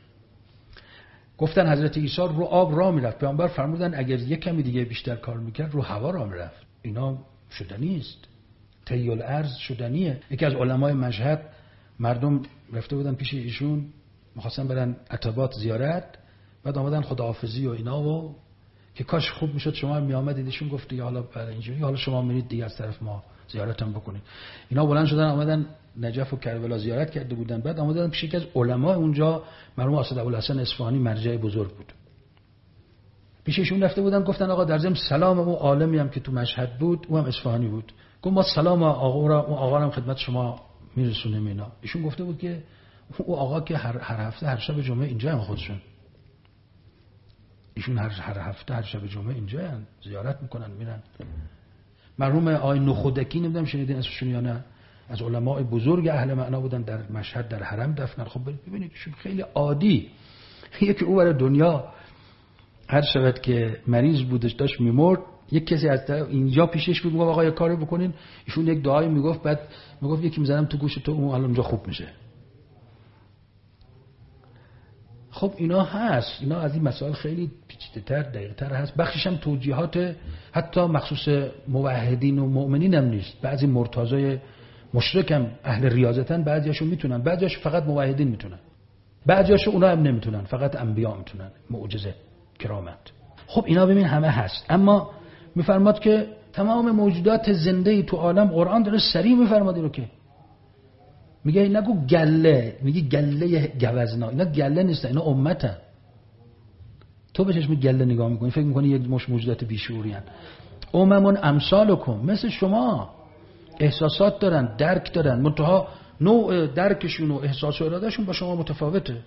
گفتن حضرت عیسی رو آب راه میرفت، پیامبر فرمودن اگر یک کمی دیگه بیشتر کار میکرد رو هوا راه میرفت. اینا شدنی است، طی الارض شدنیه. یکی از علمای مشهد مردم رفته بودن پیش ایشون، می‌خواستن برن عتبات زیارت، بعد آمدن خداحافظی و اینا و که کاش خوب میشد شما می آمدید. ایشون گفت یا حالا برای اینجوری حالا شما میرید دیگه از طرف ما زیارتم بکنید. اینا بلند شدن آمدن نجف و کربلا زیارت کرده بودن، بعد آمدن پیش یکی از علما اونجا، مرحوم اسد ابوالحسن اصفهانی مرجع بزرگ بود. پیش ایشون رفته بودن، گفتن آقا در ضمن سلام اون عالمی هم که تو مشهد بود، او هم اصفهانی بود، گفت ما سلام آقا را اون آقا هم خدمت شما میرسونیم. اینا ایشون گفته بود که او آقا که هر هر هفته هر شب جمعه اینجا هم خودشون ایشون هر هر هفته هر شب جمعه اینجا هم زیارت میکنن میرن. مرحوم آقای نخودکی نمیدونم شنیدین اسمشون یا نه، از علماء بزرگ اهل معنا بودن، در مشهد در حرم دفنن. خب ببینید ایشون خیلی عادی، یکی او برای دنیا هر شبت که مریض بودش داشت میمرد، یک کسی از اینجا پیشش بود میگفت آقا یه کاری بکنین، ایشون یک دعایی میگفت، بعد میگفت یکی میزنم تو گوش تو اون الان اونجا خوب میشه. خب اینا هست، اینا از این مسائل خیلی پیچیده‌تر دقیق‌تر هست. بخشش هم توجیهات حتی مخصوص موحدین و مؤمنین هم نیست. بعضی مرتضای مشرک هم اهل ریاضتن، بعضیاشون میتونن، بعضیاش فقط موحدین میتونن، بعضیاشو اونا هم نمیتونن، فقط انبیا میتونن، معجزه کرامت. خب اینا ببین همه هست. اما میفرماد که تمام موجودات زنده تو عالم، قرآن داره صریح میفرماد اینو که میگه نگو گله، میگه گله گوزنا، اینا گله نیستن، اینا امتن. تو به چشم گله نگاه میکنی فکر میکنی یک مش موجودات بیشعوری ان. اممون امثالکم، مثل شما احساسات دارن، درک دارن، منتها نوع درکشون و احساس و ارادهشون با شما متفاوته.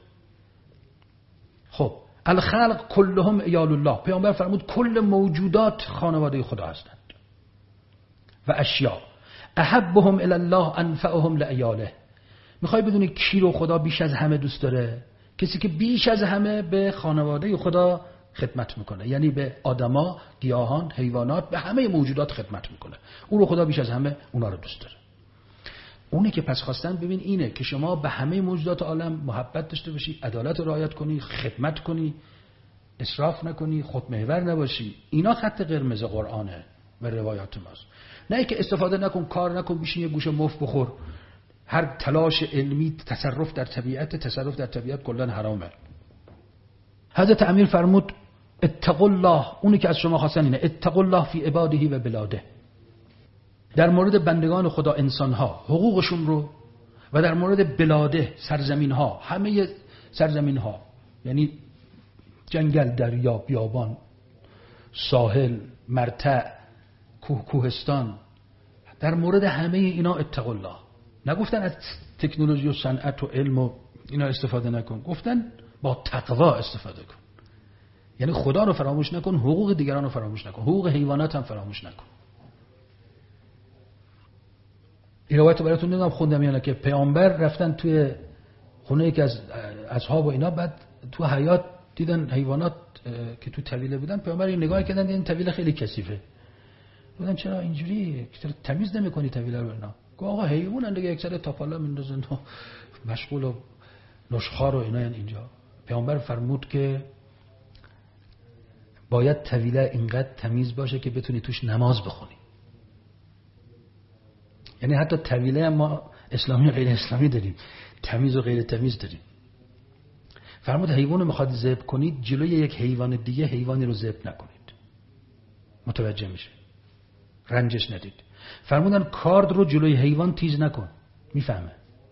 خب الخلق کلهم عیال الله، پیامبر فرمود کل موجودات خانواده خدا هستند. و اشیاء احبهم الی الله انفعهم لعیاله. میخوای بدونی کی رو خدا بیش از همه دوست داره؟ کسی که بیش از همه به خانواده خدا خدمت میکنه، یعنی به آدما، گیاهان، حیوانات، به همه موجودات خدمت میکنه. او رو خدا بیش از همه اونا رو دوست داره. اونه که پس خواستن ببین اینه که شما به همه موجودات عالم محبت داشته باشی، عدالت رعایت کنی، خدمت کنی، اسراف نکنی، خودمحور نباشی. اینا خط قرمز قرآنه و روایات ماست. نه که استفاده نکن، کار نکن، بشین یه گوشه مفت بخور. هر تلاش علمی، تصرف در طبیعت، تصرف در طبیعت کلا حرامه. حضرت امیر فرمود اتقوا الله، اونی که از شما خواستن اینه اتقوا الله فی عباده و بلاده. در مورد بندگان خدا انسانها حقوقشون رو، و در مورد بلاده سرزمینها، همه سرزمینها یعنی جنگل، دریا، بیابان، ساحل، مرتع، کوه، کوهستان، در مورد همه اینا اتقوا الله. نگفتن از تکنولوژی و صنعت و علم و اینا استفاده نکن، گفتن با تقوا استفاده کن. یعنی خدا رو فراموش نکن، حقوق دیگران رو فراموش نکن، حقوق حیوانات هم فراموش نکن. این روایت براتون نمیدونم خوندم یا نه که پیامبر رفتن توی خونه یکی از اصحاب و اینا، بعد تو حیاط دیدن حیوانات که تو طویله بودن، پیامبر این نگاه کردن این طویله خیلی کثیفه، بودن چرا اینجوری چرا تمیز نمی‌کنی طویله رو؟ اینا گفت آقا حیوانن دیگه، یک سر تاپالا میندازن و مشغول و نشخوار و اینا اینجا. پیامبر فرمود که باید طویله اینقدر تمیز باشه که بتونی توش نماز بخونی. یعنی حتی طویله ما اسلامی و غیر اسلامی داریم، تمیز و غیر تمیز داریم. فرمود حیوان رو میخواد ذبح کنید، جلوی یک حیوان دیگه حیوانی رو ذبح نکنید. متوجه میشه، رنجش ندید. فرمودن کارد رو جلوی حیوان تیز نکن، میفهمه.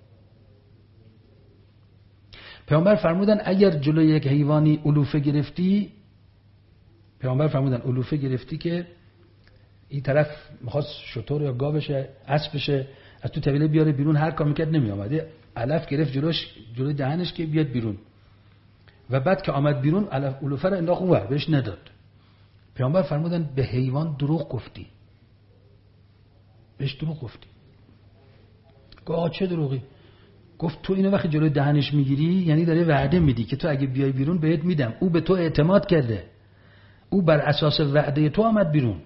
پیامبر فرمودن اگر جلوی یک حیوانی علوفه گرفتی، پیامبر فرمودن علوفه گرفتی که این طرف میخواست شتر یا گاوشه اسبشه از تو طویله بیاره بیرون، هر کار میکرد نمیامده، علف گرفت جلوش جلوی دهنش که بیاد بیرون، و بعد که آمد بیرون علف علوفه رو انداخت اونور، بهش نداد. پیامبر فرمودن به حیوان دروغ گفتی، بهش دروغ گفتی. گفت چه دروغی؟ گفت تو اینو وقتی جلوی دهنش میگیری یعنی داره وعده میدی که تو اگه بیای بیرون بهت میدم. او به تو اعتماد کرده، او بر اساس وعده تو آمد بیرون،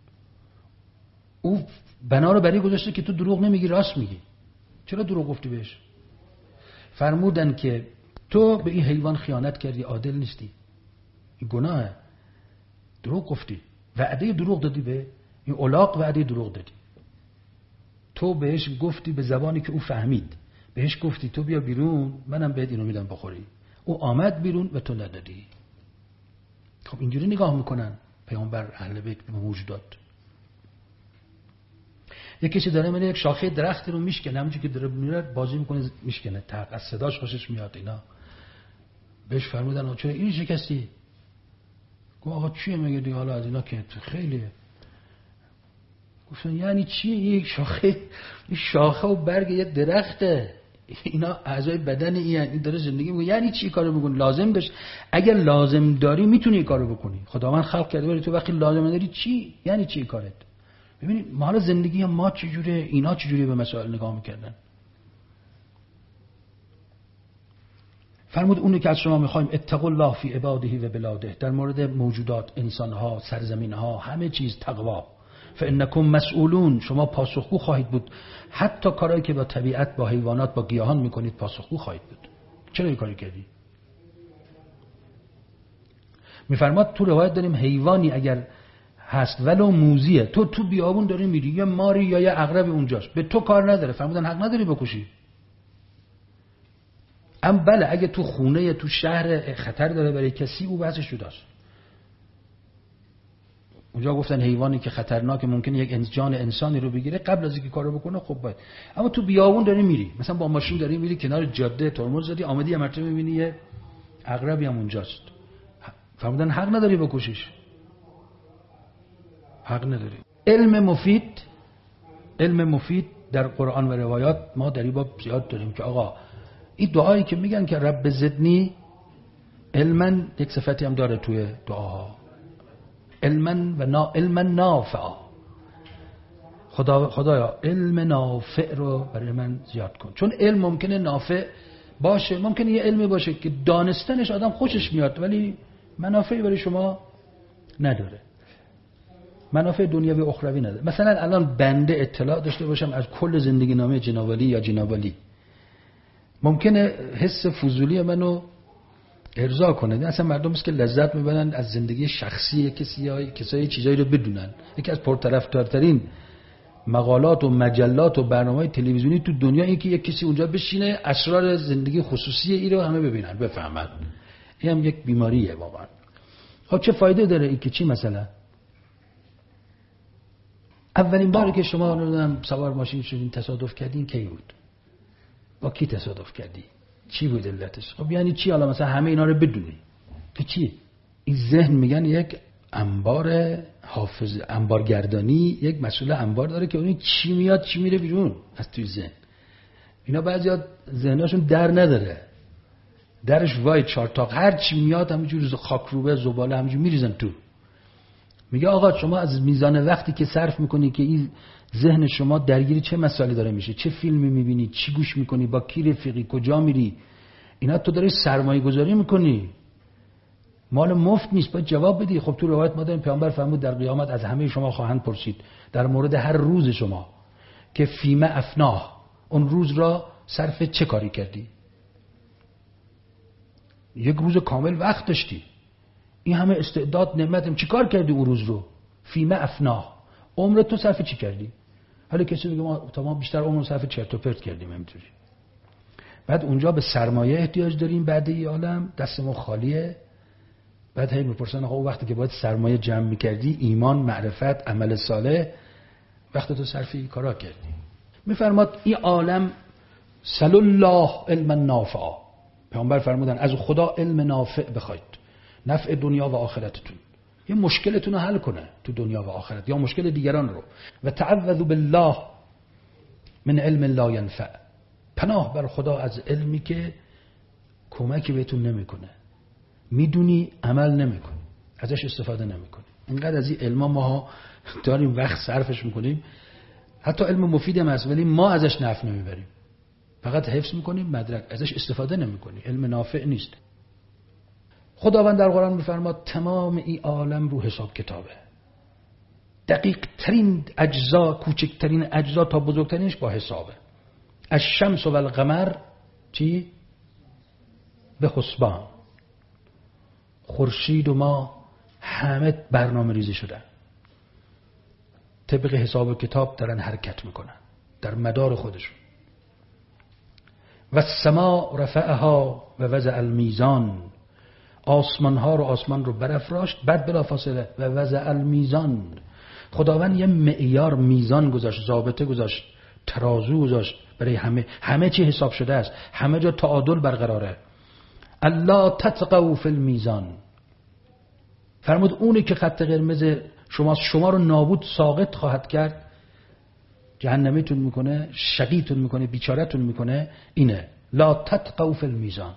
او بنا رو بری گذاشته که تو دروغ نمیگی راست میگی. چرا دروغ گفتی بهش؟ فرمودن که تو به این حیوان خیانت کردی، عادل نیستی، این گناهه، دروغ گفتی، وعده دروغ دادی، به این الاغ وعده دروغ دادی. تو بهش گفتی به زبانی که او فهمید، بهش گفتی تو بیا بیرون منم بهت اینو میدم بخوری، او آمد بیرون و تو ندادی. خب اینجوری نگاه میکنن پیامبر اهل بیت به موجودات. یک کسی داره میره یک شاخه درختی رو میشکنه، همونجوری که داره میره بازی میکنه میشکنه، تق از صداش خوشش میاد اینا. بهش فرمودن چرا این شکستی؟ گفت آقا چیه میگه دیگه، حالا از اینا که خیلیه. گفتن یعنی چی؟ یک شاخه، این شاخه و برگ یک درخته، اینا اعضای بدن این داره زندگی میکنه، یعنی چی کارو میکنی؟ لازم داشت؟ اگر لازم داری میتونی کارو بکنی، خداوند خلق کرده ولی تو وقتی لازم نداری چی؟ یعنی چی کارت؟ ببینید ما حالا زندگی ما چجوره، اینا چجوری به مسائل نگاه میکردن. فرمود اونی که از شما میخوایم اتقوا الله فی عباده و بلاده، در مورد موجودات، انسانها، سرزمینها، همه چیز تقوا. فانکم مسئولون، شما پاسخگو خواهید بود. حتی کارهایی که با طبیعت، با حیوانات، با گیاهان میکنید پاسخگو خواهید بود. چرا این کاری کردی؟ میفرماد تو روایت داریم حیوانی اگر هست ولو موزیه، تو تو بیابون داری میری، یه ماری یا یه عقرب اونجاست، به تو کار نداره، فرمودن حق نداری بکشی. اما بله اگه تو خونه، تو شهر خطر داره برای کسی، او بحثش جداست. اونجا گفتن حیوانی که خطرناک ممکنه یک جان انسانی رو بگیره، قبل از اینکه کارو بکنه خب باید. اما تو بیابون داری میری، مثلا با ماشین داری میری کنار جاده، ترمز زدی، آمدی یه مرتبه میبینی یه عقربی هم اونجاست، فرمودن حق نداری بکشیش، حق نداری. علم مفید، علم مفید در قرآن و روایات ما در این باب زیاد داریم که آقا این دعایی که میگن که رب زدنی علما، یک صفتی هم داره توی دعاها، علما و نا علما نافعا، خدا خدایا علم نافع رو برای من زیاد کن. چون علم ممکنه نافع باشه، ممکنه یه علمی باشه که دانستنش آدم خوشش میاد ولی منافعی برای شما نداره، منافع دنیوی و اخروی نداره. مثلا الان بنده اطلاع داشته باشم از کل زندگی نامه جناب علی یا جناب علی، ممکنه حس فضولی منو ارضا کنه. اصلا مردم است که لذت میبرن از زندگی شخصی کسی یا کسایی چیزایی رو بدونن. یکی از پرطرفدارترین مقالات و مجلات و برنامه‌های تلویزیونی تو دنیا این که یک کسی اونجا بشینه اسرار زندگی خصوصی ای رو همه ببینن، بفهمن. این هم یک بیماریه واقعا. خب چه فایده داره این که چی؟ مثلا اولین باری که شما نمیدونم سوار ماشین شدین تصادف کردین کی بود؟ با کی تصادف کردی؟ چی بود علتش؟ خب یعنی چی حالا مثلا همه اینا رو بدونی که چی؟ این ذهن میگن یک انبار حافظ، انبارگردانی، یک مسئول انبار داره که اون چی میاد چی میره بیرون از توی ذهن. اینا بعضیا ذهنشون در نداره، درش وای چارتاق، هر چی میاد همینجوری خاکروبه زباله همینجوری میریزن تو. میگه آقا شما از میزان وقتی که صرف میکنی که این ذهن شما درگیر چه مسائلی داره میشه، چه فیلمی میبینی، چی گوش میکنی، با کی رفیقی، کجا میری، اینا تو داری سرمایه گذاری میکنی. مال مفت نیست، باید جواب بدی. خب تو روایت ما داریم پیامبر فرمود در قیامت از همه شما خواهند پرسید در مورد هر روز شما که فیما افناه، اون روز را صرف چه کاری کردی؟ یک روز کامل وقت داشتی، این همه استعداد نعمتم، چی کار کردی اون روز رو؟ فیما افناه، عمر تو صرف چی کردی؟ حالا کسی میگه ما تا ما بیشتر عمر صرف چرت و پرت کردیم همینطوری. بعد اونجا به سرمایه احتیاج داریم، بعد این عالم دستمون خالیه. بعد هی میپرسن آقا وقتی که باید سرمایه جمع میکردی، ایمان، معرفت، عمل صالح، وقتی تو صرف این کارا کردی. میفرماد این عالم سل الله علم نافع، پیامبر فرمودن از خدا علم نافع بخواید، نفع دنیا و آخرتتون، یه مشکلتون رو حل کنه تو دنیا و آخرت یا مشکل دیگران رو. و تعوذوا بالله من علم لا ینفع، پناه بر خدا از علمی که کمکی بهتون نمیکنه، میدونی عمل نمیکنی، ازش استفاده نمیکنی. اینقدر از این علم ما داریم وقت صرفش میکنیم، حتی علم مفید هم هست ولی ما ازش نفع نمیبریم، فقط حفظ میکنیم مدرک، ازش استفاده نمیکنیم، علم نافع نیست. خداوند در قرآن میفرماد تمام این عالم رو حساب کتابه، دقیق ترین اجزا، کوچکترین اجزا تا بزرگترینش با حسابه. الشمس و القمر چی؟ به حسبان، خورشید و ما همه برنامه ریزی شدن، طبق حساب و کتاب دارن حرکت میکنن در مدار خودشون. و السماء رفعها و وضع المیزان، آسمان ها رو آسمان رو برافراشت، بعد بلافاصله و وضع المیزان، خداوند یه معیار میزان گذاشت، ضابطه گذاشت، ترازو گذاشت برای همه، همه چی حساب شده است، همه جا تعادل برقراره. الا تطغوا فی المیزان، فرمود اونی که خط قرمز شما شما رو نابود ساقط خواهد کرد، جهنمیتون میکنه، شقیتون میکنه، بیچارتون میکنه، اینه لا تطغوا فی المیزان.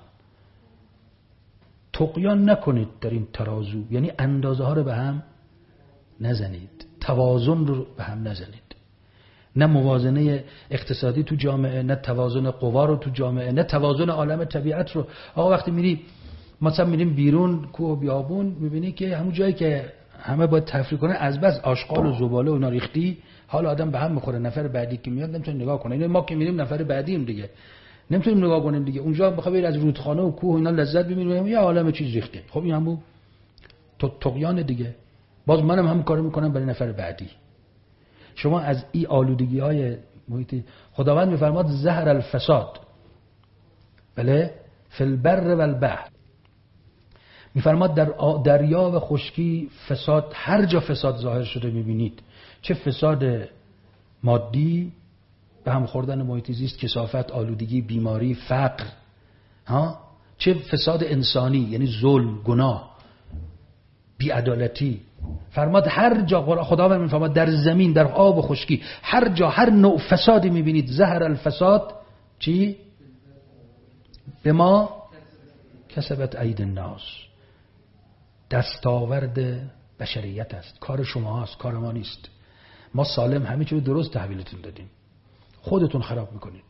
طغیان نکنید در این ترازو، یعنی اندازه ها رو به هم نزنید، توازن رو به هم نزنید، نه موازنه اقتصادی تو جامعه، نه توازن قوا رو تو جامعه، نه توازن عالم طبیعت رو. آقا وقتی میری مثلا میریم بیرون کوه و بیابون، میبینی که همون جایی که همه باید تفریح کنه از بس آشغال و زباله و اینا ریختی، حال آدم به هم میخوره، نفر بعدی که میاد نمیتونه نگاه کنه. ما که میریم نفر بعدیم دیگه نمیتونیم نگاه کنیم دیگه، اونجا بخوای از رودخانه و کوه و اینا لذت ببینیم، یه عالمه چیز ریخته. خب این همون طغیان دیگه. باز منم هم کارو میکنم برای نفر بعدی. شما از این آلودگی های محیطی، خداوند میفرماد زهر الفساد بله فی البر و البحر، میفرماد در دریا و خشکی فساد، هر جا فساد ظاهر شده میبینید، چه فساد مادی، به هم خوردن محیط زیست، کثافت، آلودگی، بیماری، فقر، ها، چه فساد انسانی، یعنی ظلم، گناه، بی‌عدالتی. فرماد هر جا، خداوند میفرماد در زمین، در آب و خشکی، هر جا هر نوع فسادی میبینید، زهر الفساد چی؟ به ما کسبت اید الناس، دستاورد بشریت است، کار شما هست، کار ما نیست. ما سالم همه چیز درست تحویلتون دادیم، خودتون خراب میکنید.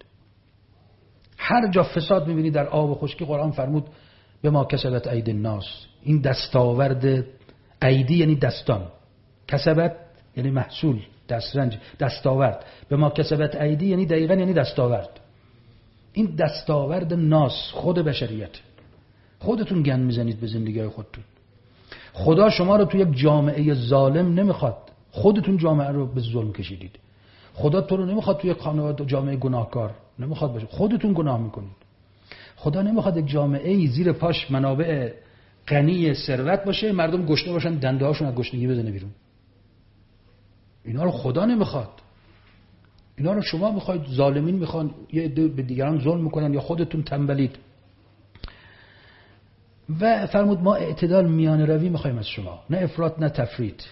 هر جا فساد میبینید در آب و خشکی، قرآن فرمود به ما کسبت اید الناس، این دستاورد، ایدی یعنی دستان، کسبت یعنی محصول، دسترنج، دستاورد، به ما کسبت ایدی یعنی دقیقاً یعنی دستاورد. این دستاورد ناس، خود بشریت. خودتون گند میزنید به زندگی خودتون. خدا شما رو تو یک جامعه ظالم نمیخواد، خودتون جامعه رو به ظلم کشیدید. خدا تو رو نمیخواد تو یک خانواده جامعه گناهکار، نمیخواد باشه، خودتون گناه میکنید. خدا نمیخواد یک جامعه زیر پاش منابع غنی ثروت باشه، مردم گشنه باشن، دنده هاشون از گشنگی بزنه بیرون. اینا رو خدا نمیخواد. اینا رو شما میخواید، ظالمین میخوان یه به دیگران ظلم میکنن یا خودتون تنبلید. و فرمود ما اعتدال میان روی میخوایم از شما، نه افراط نه تفرید.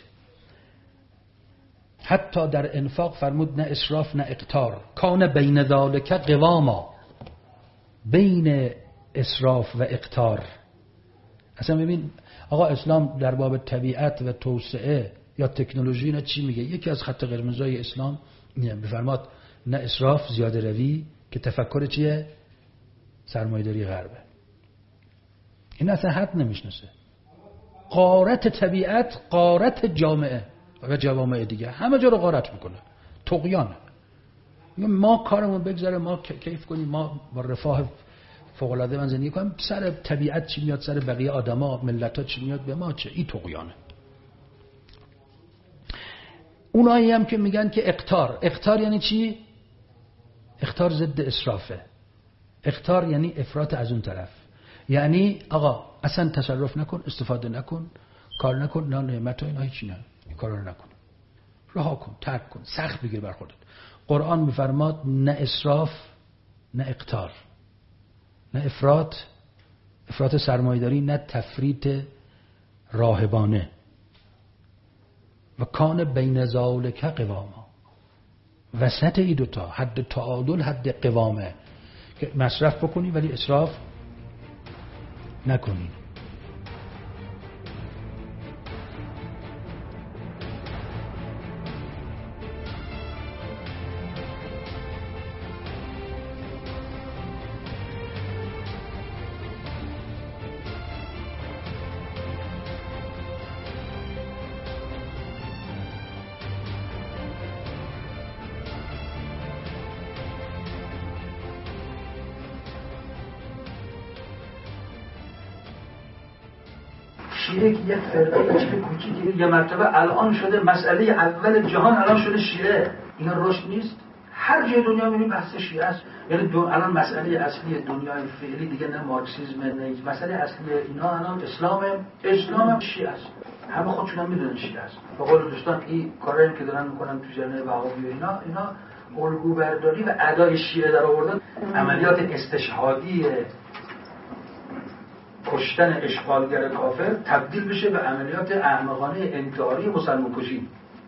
حتی در انفاق فرمود نه اسراف نه اقتار، کان بین ذالک قواما، بین اسراف و اقتار. اصلا ببین آقا اسلام در باب طبیعت و توسعه یا تکنولوژی نه چی میگه؟ یکی از خط قرمزای اسلام اینه، میفرماد نه اسراف، زیاده روی، که تفکر چیه؟ سرمایه‌داری غربه. این اصلا حد نمیشناسه. غارت طبیعت، غارت جامعه و جوامع دیگه، همه جا رو غارت میکنه. طغیان. ما کارمون بگذاره، ما کیف کنیم، ما با رفاه فوق العاده من زندگی کنیم، سر طبیعت چی میاد، سر بقیه آدما ملت‌ها چی میاد، به ما چه؟ این طغیانه. اونایی هم که میگن که اقتار، اقتار یعنی چی؟ اقتار ضد اسرافه. اقتار یعنی افراط از اون طرف، یعنی آقا اصلا تصرف نکن، استفاده نکن، کار نکن، نه نعمت و اینا هیچی نه، این کارا رو نکن، رها کن، ترک کن، سخت بگیر بر خودت. قرآن میفرماد نه اسراف نه اقتار، نه افراط، افراط سرمایه‌داری، نه تفریط راهبانه. و کان بین ذالک قواما، وسط ای دوتا، حد تعادل، حد قوامه، که مصرف بکنی ولی اسراف نکنی. شیعه که یک فرقه چیز کوچیکی یه مرتبه الان شده مسئله اول جهان، الان شده شیعه. اینا رشد نیست. هر جای دنیا میبینیم بحث شیعه است. یعنی دو الان مسئله اصلی دنیای فعلی دیگه نه مارکسیسم، نه مسئله اصلی اینا الان اسلام، اسلام هم شیعه است. همه خودشون هم میدونن شیعه است. به قول دوستان این کارایی که دارن میکنن تو جریان وهابی و اینا، اینا الگو برداری و ادای شیعه در آوردن، عملیات استشهادی کشتن اشغالگر کافر تبدیل بشه به عملیات احمقانه انتحاری مسلمان کشی.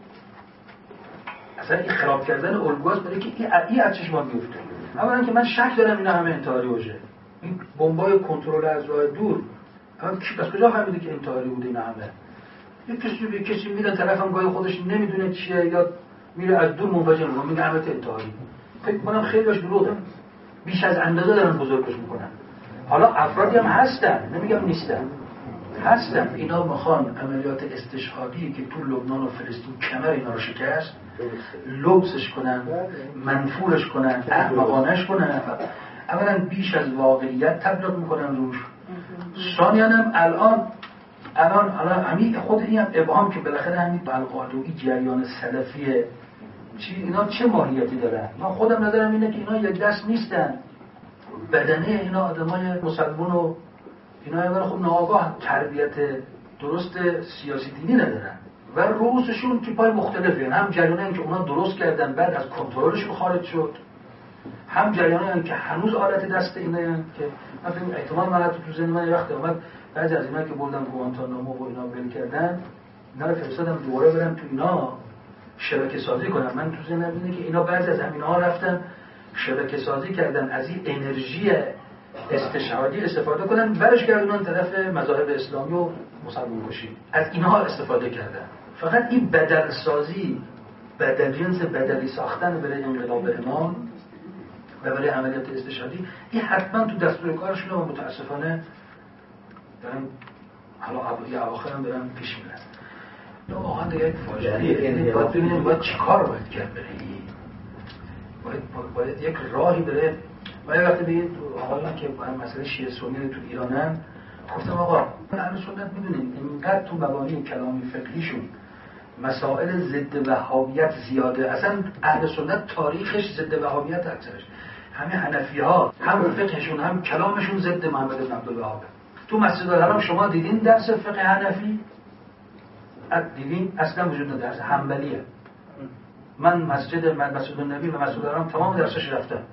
اصلا این خراب کردن الگوست، برای که این از چشم ما میفته. اولا که من شک دارم اینا همه انتحاری باشه. این بمبای کنترل از راه دور، اما کی از کجا فهمیده که انتحاری بوده اینا همه؟ یه کسی به کسی میره طرفم گاهی خودش نمیدونه چیه، یا میره از دور منفجر میکنه، میگه همه انتحاری. فکر کنم خیلی باش دروغه. بیش از اندازه دارن بزرگش میکنن. حالا افرادی هم هستن، نمیگم نیستن، هستن. اینا میخوان عملیات استشهادی که تو لبنان و فلسطین کمر اینا رو شکست، لبسش کنن، منفورش کنن، احمقانش کنن. اولا بیش از واقعیت تبلیغ میکنن روش. ثانیاً هم الان الان الان همین خود این هم ابهام که بالاخره همین بلقادویی جریان سلفی چی اینا چه ماهیتی دارن. من خودم نظرم اینه که اینا یک دست نیستن. بدنه اینا آدمای مسلمان و اینا اینا خب ناآگاه تربیت درست سیاسی دینی ندارن و رؤوسشون تیپای مختلفه. هم جریانایی که اونا درست کردن بعد از کنترلشون خارج شد، هم جریانایی که هنوز آلت دست اینه که من فکر احتمال من تو ذهن من وقت اومد بعضی از اینا که بردن گوانتانامو و اینا ول کردن، اینا رو فرستادم دوباره برم تو اینا شبکه سازی کنم. من تو ذهنم اینه که اینا بعضی از همینا رفتن شبکه سازی کردن، از این انرژی استشهادی استفاده کنن، برش گردونن طرف مذاهب اسلامی و مسلمان کشی. از اینها استفاده کردن. فقط این بدل سازی، بدل جنس بدلی ساختن برای انقلاب امام و برای عملیات استشهادی، این حتما تو دستور کارشونه و متاسفانه دارن حالا یا اواخر هم دارن پیش میرن. این واقعا دیگه یک فاجعه‌ایه. یعنی باید ببینیم باید چی کار باید کرد برای باید, باید یک راهی بره. و یه وقتی بگید آقایان که مسئله شیعه سنی تو ایرانن، گفتم آقا اهل سنت میدونیم اینقدر تو مبانی کلامی فقهیشون مسائل ضد وهابیت زیاده. اصلا اهل سنت تاریخش ضد وهابیت اکثرش، همه حنفی ها هم فقهشون هم کلامشون ضد محمد بن عبدالوهاب. تو مسجد الحرام شما دیدین درس فقه حنفی؟ دیدین؟ اصلا وجود نداره. درس حنبلیه. من مسجد مسجد النبی و مسجد الحرام تمام درسش رفتم.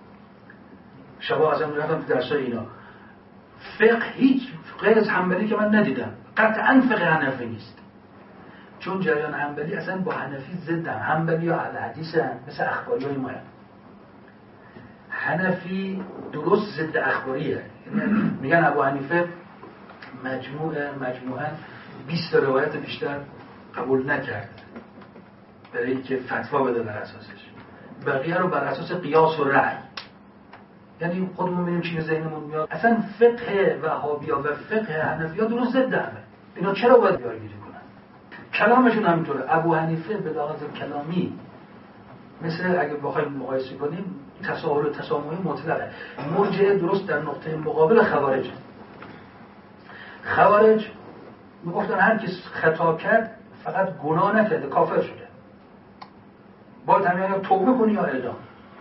شبا ازم رفتم تو درسای اینا. فقه هیچ غیر از حنبلی که من ندیدم. قطعاً فقه حنفی نیست. چون جریان حنبلی اصلا با حنفی ضدن. حنبلی ها اهل حدیثن، مثل اخباری های ما. حنفی درست ضد اخباریه. میگن ابو حنیفه مجموع مجموعاً بیست تا روایت بیشتر قبول نکرد برای اینکه فتوا بده بر اساسش. بقیه رو بر اساس قیاس و رأی. یعنی خودمون می‌بینیم چی ذهنمون میاد. اصلا فقه وهابیا و فقه حنفیا درست ضد همه. اینا چرا باید یارگیری کنن؟ کلامشون همینطوره. ابو حنیفه به لحاظ کلامی مثل اگه بخوایم مقایسه کنیم تساهل و تسامحی مطلقه. مرجعه درست در نقطه مقابل خوارج. خوارج میگفتن هر کی خطا کرد فقط گناه نکرده کافر شده، باید همین یا توبه کنی یا اعدام،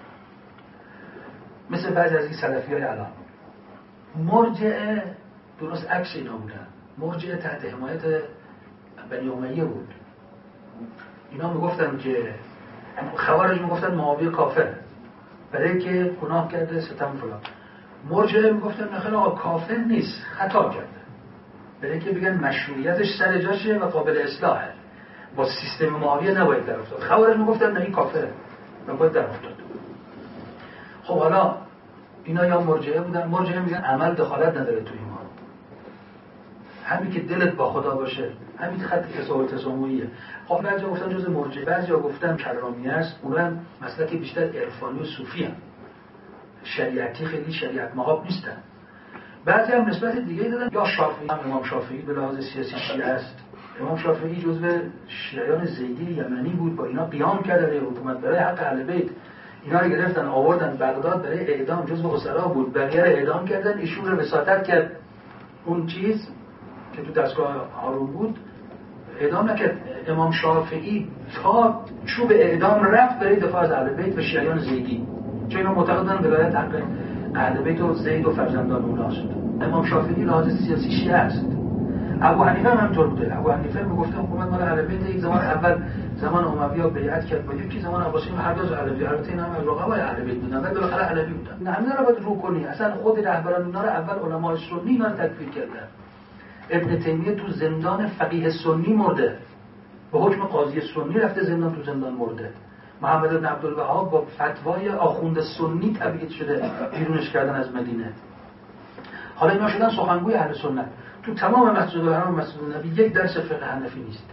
مثل بعضی از این سلفی های الان. مرجعه درست عکس اینا بودن. مرجعه تحت حمایت بنی امیه بود. اینا میگفتن که خوارج میگفتن معاویه کافر برای که گناه کرده ستم فلان. مرجعه میگفتن نخیر آقا کافر نیست، خطا کرده، برای که بگن مشروعیتش سر جاشه و قابل اصلاحه، با سیستم معاویه نباید در افتاد. خوارج میگفتن نه این کافره و باید در افتاد. خب حالا اینا یا مرجعه بودن. مرجعه میگن عمل دخالت نداره تو ایمان، همین که دلت با خدا باشه، همین خط تساهل تسامحیه. خب بعضی گفتن جز مرجعه، بعضی گفتن کرامی است، اونها مسلک بیشتر عرفانی و صوفی هستند، شریعتی خیلی شریعت مآب نیستن. بعضی هم نسبت دیگه دادن، یا شافعی هم امام شافعی به لحاظ سیاسی شیعه است. امام شافعی جزو شیعیان زیدی یمنی بود، با اینا قیام کرد برای حکومت، برای حق اهل بیت. اینا رو گرفتن آوردن بغداد برای اعدام، جزو اسرا بود، بقیه رو اعدام کردن. ایشون رو وساطت کرد، اون چیز که تو دستگاه هارون بود اعدام نکرد. امام شافعی تا چوب اعدام رفت برای دفاع از اهل بیت و شیعیان زیدی، چون اینا معتقدن ولایت حق اهل بیت و زید و فرزندان اوناست. امام شافعی لحاظ سیاسی شیعه است. ابو حنیفه هم همینطور بوده. ابو حنیفه میگفته حکومت مال اهل بیت. یک زمان اول زمان اموی‌ها بیعت کرد با یکی، زمان عباسی‌ها هر دو علوی، البته اینا هم رقبای اهل بیت بودن ولی بالاخره علوی بودن. نه همین رو باید رو کنی. اصلا خود رهبران اینا رو اول علمای سنی اینا رو تکفیر کردن. ابن تیمیه تو زندان فقیه سنی مرده، به حکم قاضی سنی رفته زندان، تو زندان مرده. محمد بن عبدالوهاب با فتوای آخوند سنی تبعید شده، بیرونش کردن از مدینه. حالا اینا شدن سخنگوی اهل سنت. تو تمام مسجد الحرام و مسجد النبی یک درس فقه حنفی نیست،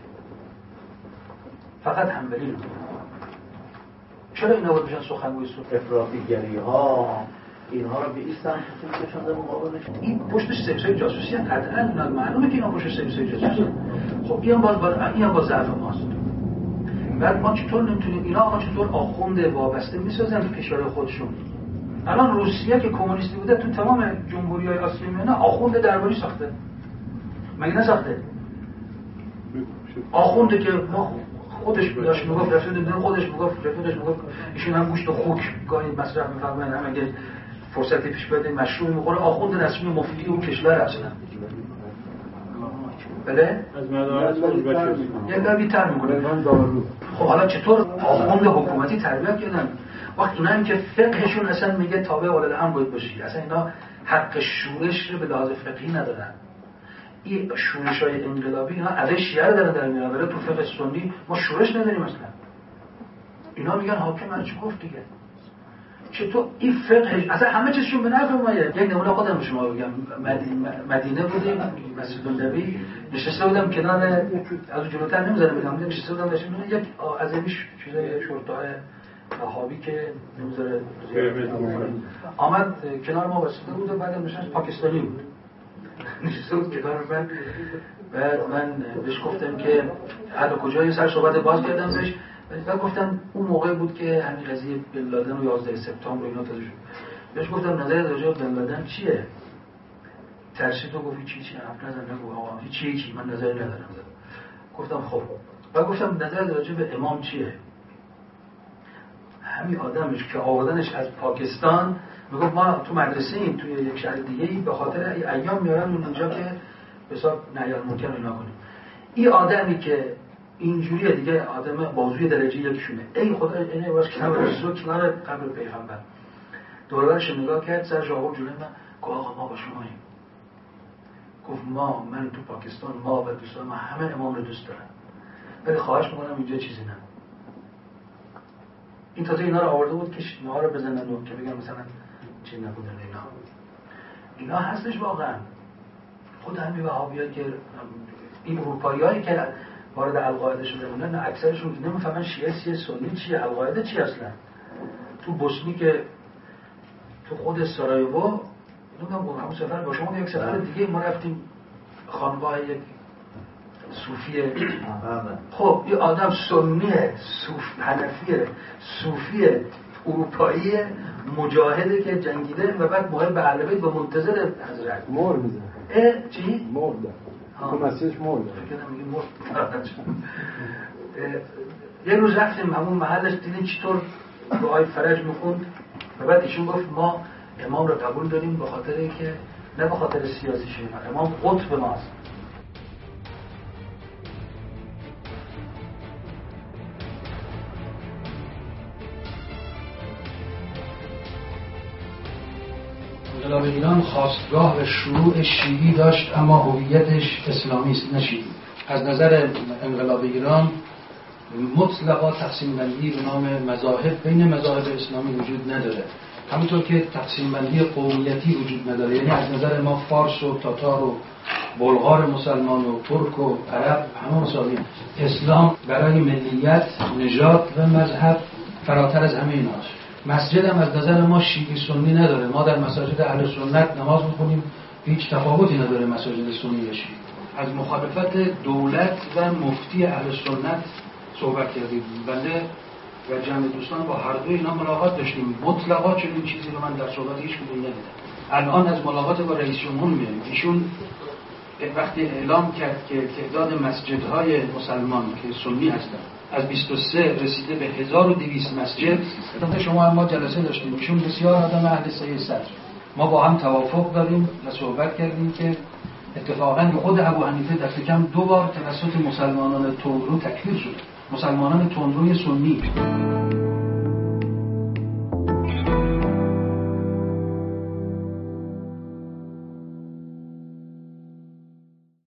فقط حنبلی رو. چرا اینا باید بشن سخنگوی سنت؟ افراطیگری ها اینها رو به این سمت کشوندن در مقابلش. این پشتش سرویس‌های جاسوسی هست، قطعاً معلومه که اینا پشتش سرویس‌های جاسوسی هست. خب این باز باز این هم باز ضعف ماست. بعد ما چطور نمیتونیم اینا ما چطور آخوند وابسته میسازن تو کشور خودشون؟ الان روسیه که کمونیستی بوده تو تمام جمهوری‌های آسیایی میانه آخوند درباری ساخته، مگه نساخته؟ آخونده که ما خودش داشت میگفت رفیق دیدن خودش میگفت رفیقش میگفت ایشون هم گوشت و خوک گاهی مصرف می‌فرمایند، هم اگه فرصتی پیش بیاد مشروع می‌خوره. آخوند رسمی مفتی اون کشور اصلا بله از مردم یه قوی تر میکنه. خب حالا چطور آخوند حکومتی تربیت کردن وقت اینا هم که فقهشون اصلا میگه تابع اولاد هم باید باشی، اصلا اینا حق شورش رو به لحاظ فقهی ندارن. این شورش های انقلابی اینا از شیعه رو دارن در میان، ولی تو فقه سنی ما شورش نداریم اصلا. اینا میگن حاکم هرچی گفت دیگه. چطور این فقه اصلا همه چیزشون به نفع ما. یک نمونه خودم به شما بگم، مدینه بودیم مسجد النبی، نشسته بودم کنار، از جلوتر نمیذارم بگم، نشسته بودم داشتم یک از این چیزای شرطه‌های وهابی که نمیذاره آمد کنار ما واسطه بود و بعدم نشست پاکستانی بود نشسته بود کنار من. بعد من بهش گفتم که حالا کجای سر صحبت باز کردم بهش، بعد گفتم اون موقع بود که همین قضیه بن لادن و یازده سپتامبر اینا تازه شد. بهش گفتم نظر راجع به بن لادن چیه؟ ترسید و گفت چی چی حرف نزن نگو آقا چی چی من نظری ندارم. گفتم خب. بعد گفتم نظر راجع به امام چیه؟ همین آدمش که آوردنش از پاکستان میگفت ما تو مدرسه ایم توی یک شهر دیگه ای به خاطر ایام میارن اونجا که به حساب نهیان منکر اینا کنیم. این آدمی که اینجوریه دیگه آدم بازوی درجه یکشونه. ای خدا اینه باش کنار رسول کنار قبر پیغمبر. دوربرش نگاه کرد سر جاور جلوی من گفت آقا ما با شماییم. گفت ما من تو پاکستان ما و دوستان ما همه امام رو دوست دارن. ولی خواهش میکنم اینجا چیزی نه. این تازه اینا رو آورده بود که اینا رو بزنن و که بگم مثلا چی نبودن اینا. اینا هستش واقعا. خود همین وهابی‌ها که این اروپاییایی که وارد القاعده شده بودن اکثرشون نمیفهمن شیعه چیه، سنی چیه، القاعده چی اصلا. تو بوسنی که تو خود سارایوو نمیدونم همون سفر با شما یک سفر دیگه ما رفتیم خانقاه یک صوفیه. خب این آدم سنیه، صوف حنفیه، صوفیه، اروپایی، مجاهده که جنگیده و بعد محب اهل بیت و منتظر حضرت مور میزنه. اه چی؟ مور ده. تو مسیحش مور ده. فکر کنم میگه مور. یه روز رفتیم همون محلش دیدیم چطور دعای فرج میخوند و بعد ایشون گفت ما امام رو قبول داریم به خاطر اینکه نه به خاطر سیاسی شدن، امام قطب ماست. انقلاب ایران خواستگاه و شروع شیعی داشت اما هویتش اسلامی است نه شیعی. از نظر انقلاب ایران مطلقا تقسیم بندی به نام مذاهب بین مذاهب اسلامی وجود نداره، همونطور که تقسیم بندی قومیتی وجود نداره. یعنی از نظر ما فارس و تاتار و بلغار مسلمان و ترک و عرب همه مساوی. اسلام برای ملیت، نژاد و مذهب فراتر از همه ایناست. مسجد هم از نظر ما شیعی سنی نداره. ما در مساجد اهل سنت نماز میخونیم، هیچ تفاوتی نداره مساجد سنی و شیعی. از مخالفت دولت و مفتی اهل سنت صحبت کردیم. بنده و جمع دوستان با هر دو اینا ملاقات داشتیم. مطلقا چنین چیزی رو من در صحبت هیچ کدوم ندیدم. الان از ملاقات با رئیس جمهور میاد، ایشون وقتی اعلام کرد که تعداد مسجدهای مسلمان که سنی هستند از بیست و سه رسیده به هزار و دویست مسجد. شما هم ما جلسه داشتیم، ایشون بسیار آدم اهل سعی صدر، ما با هم توافق داریم و صحبت کردیم که اتفاقا خود ابو حنیفه دست کم دو بار توسط مسلمانان تندرو تکفیر شد، مسلمانان تندروی سنی.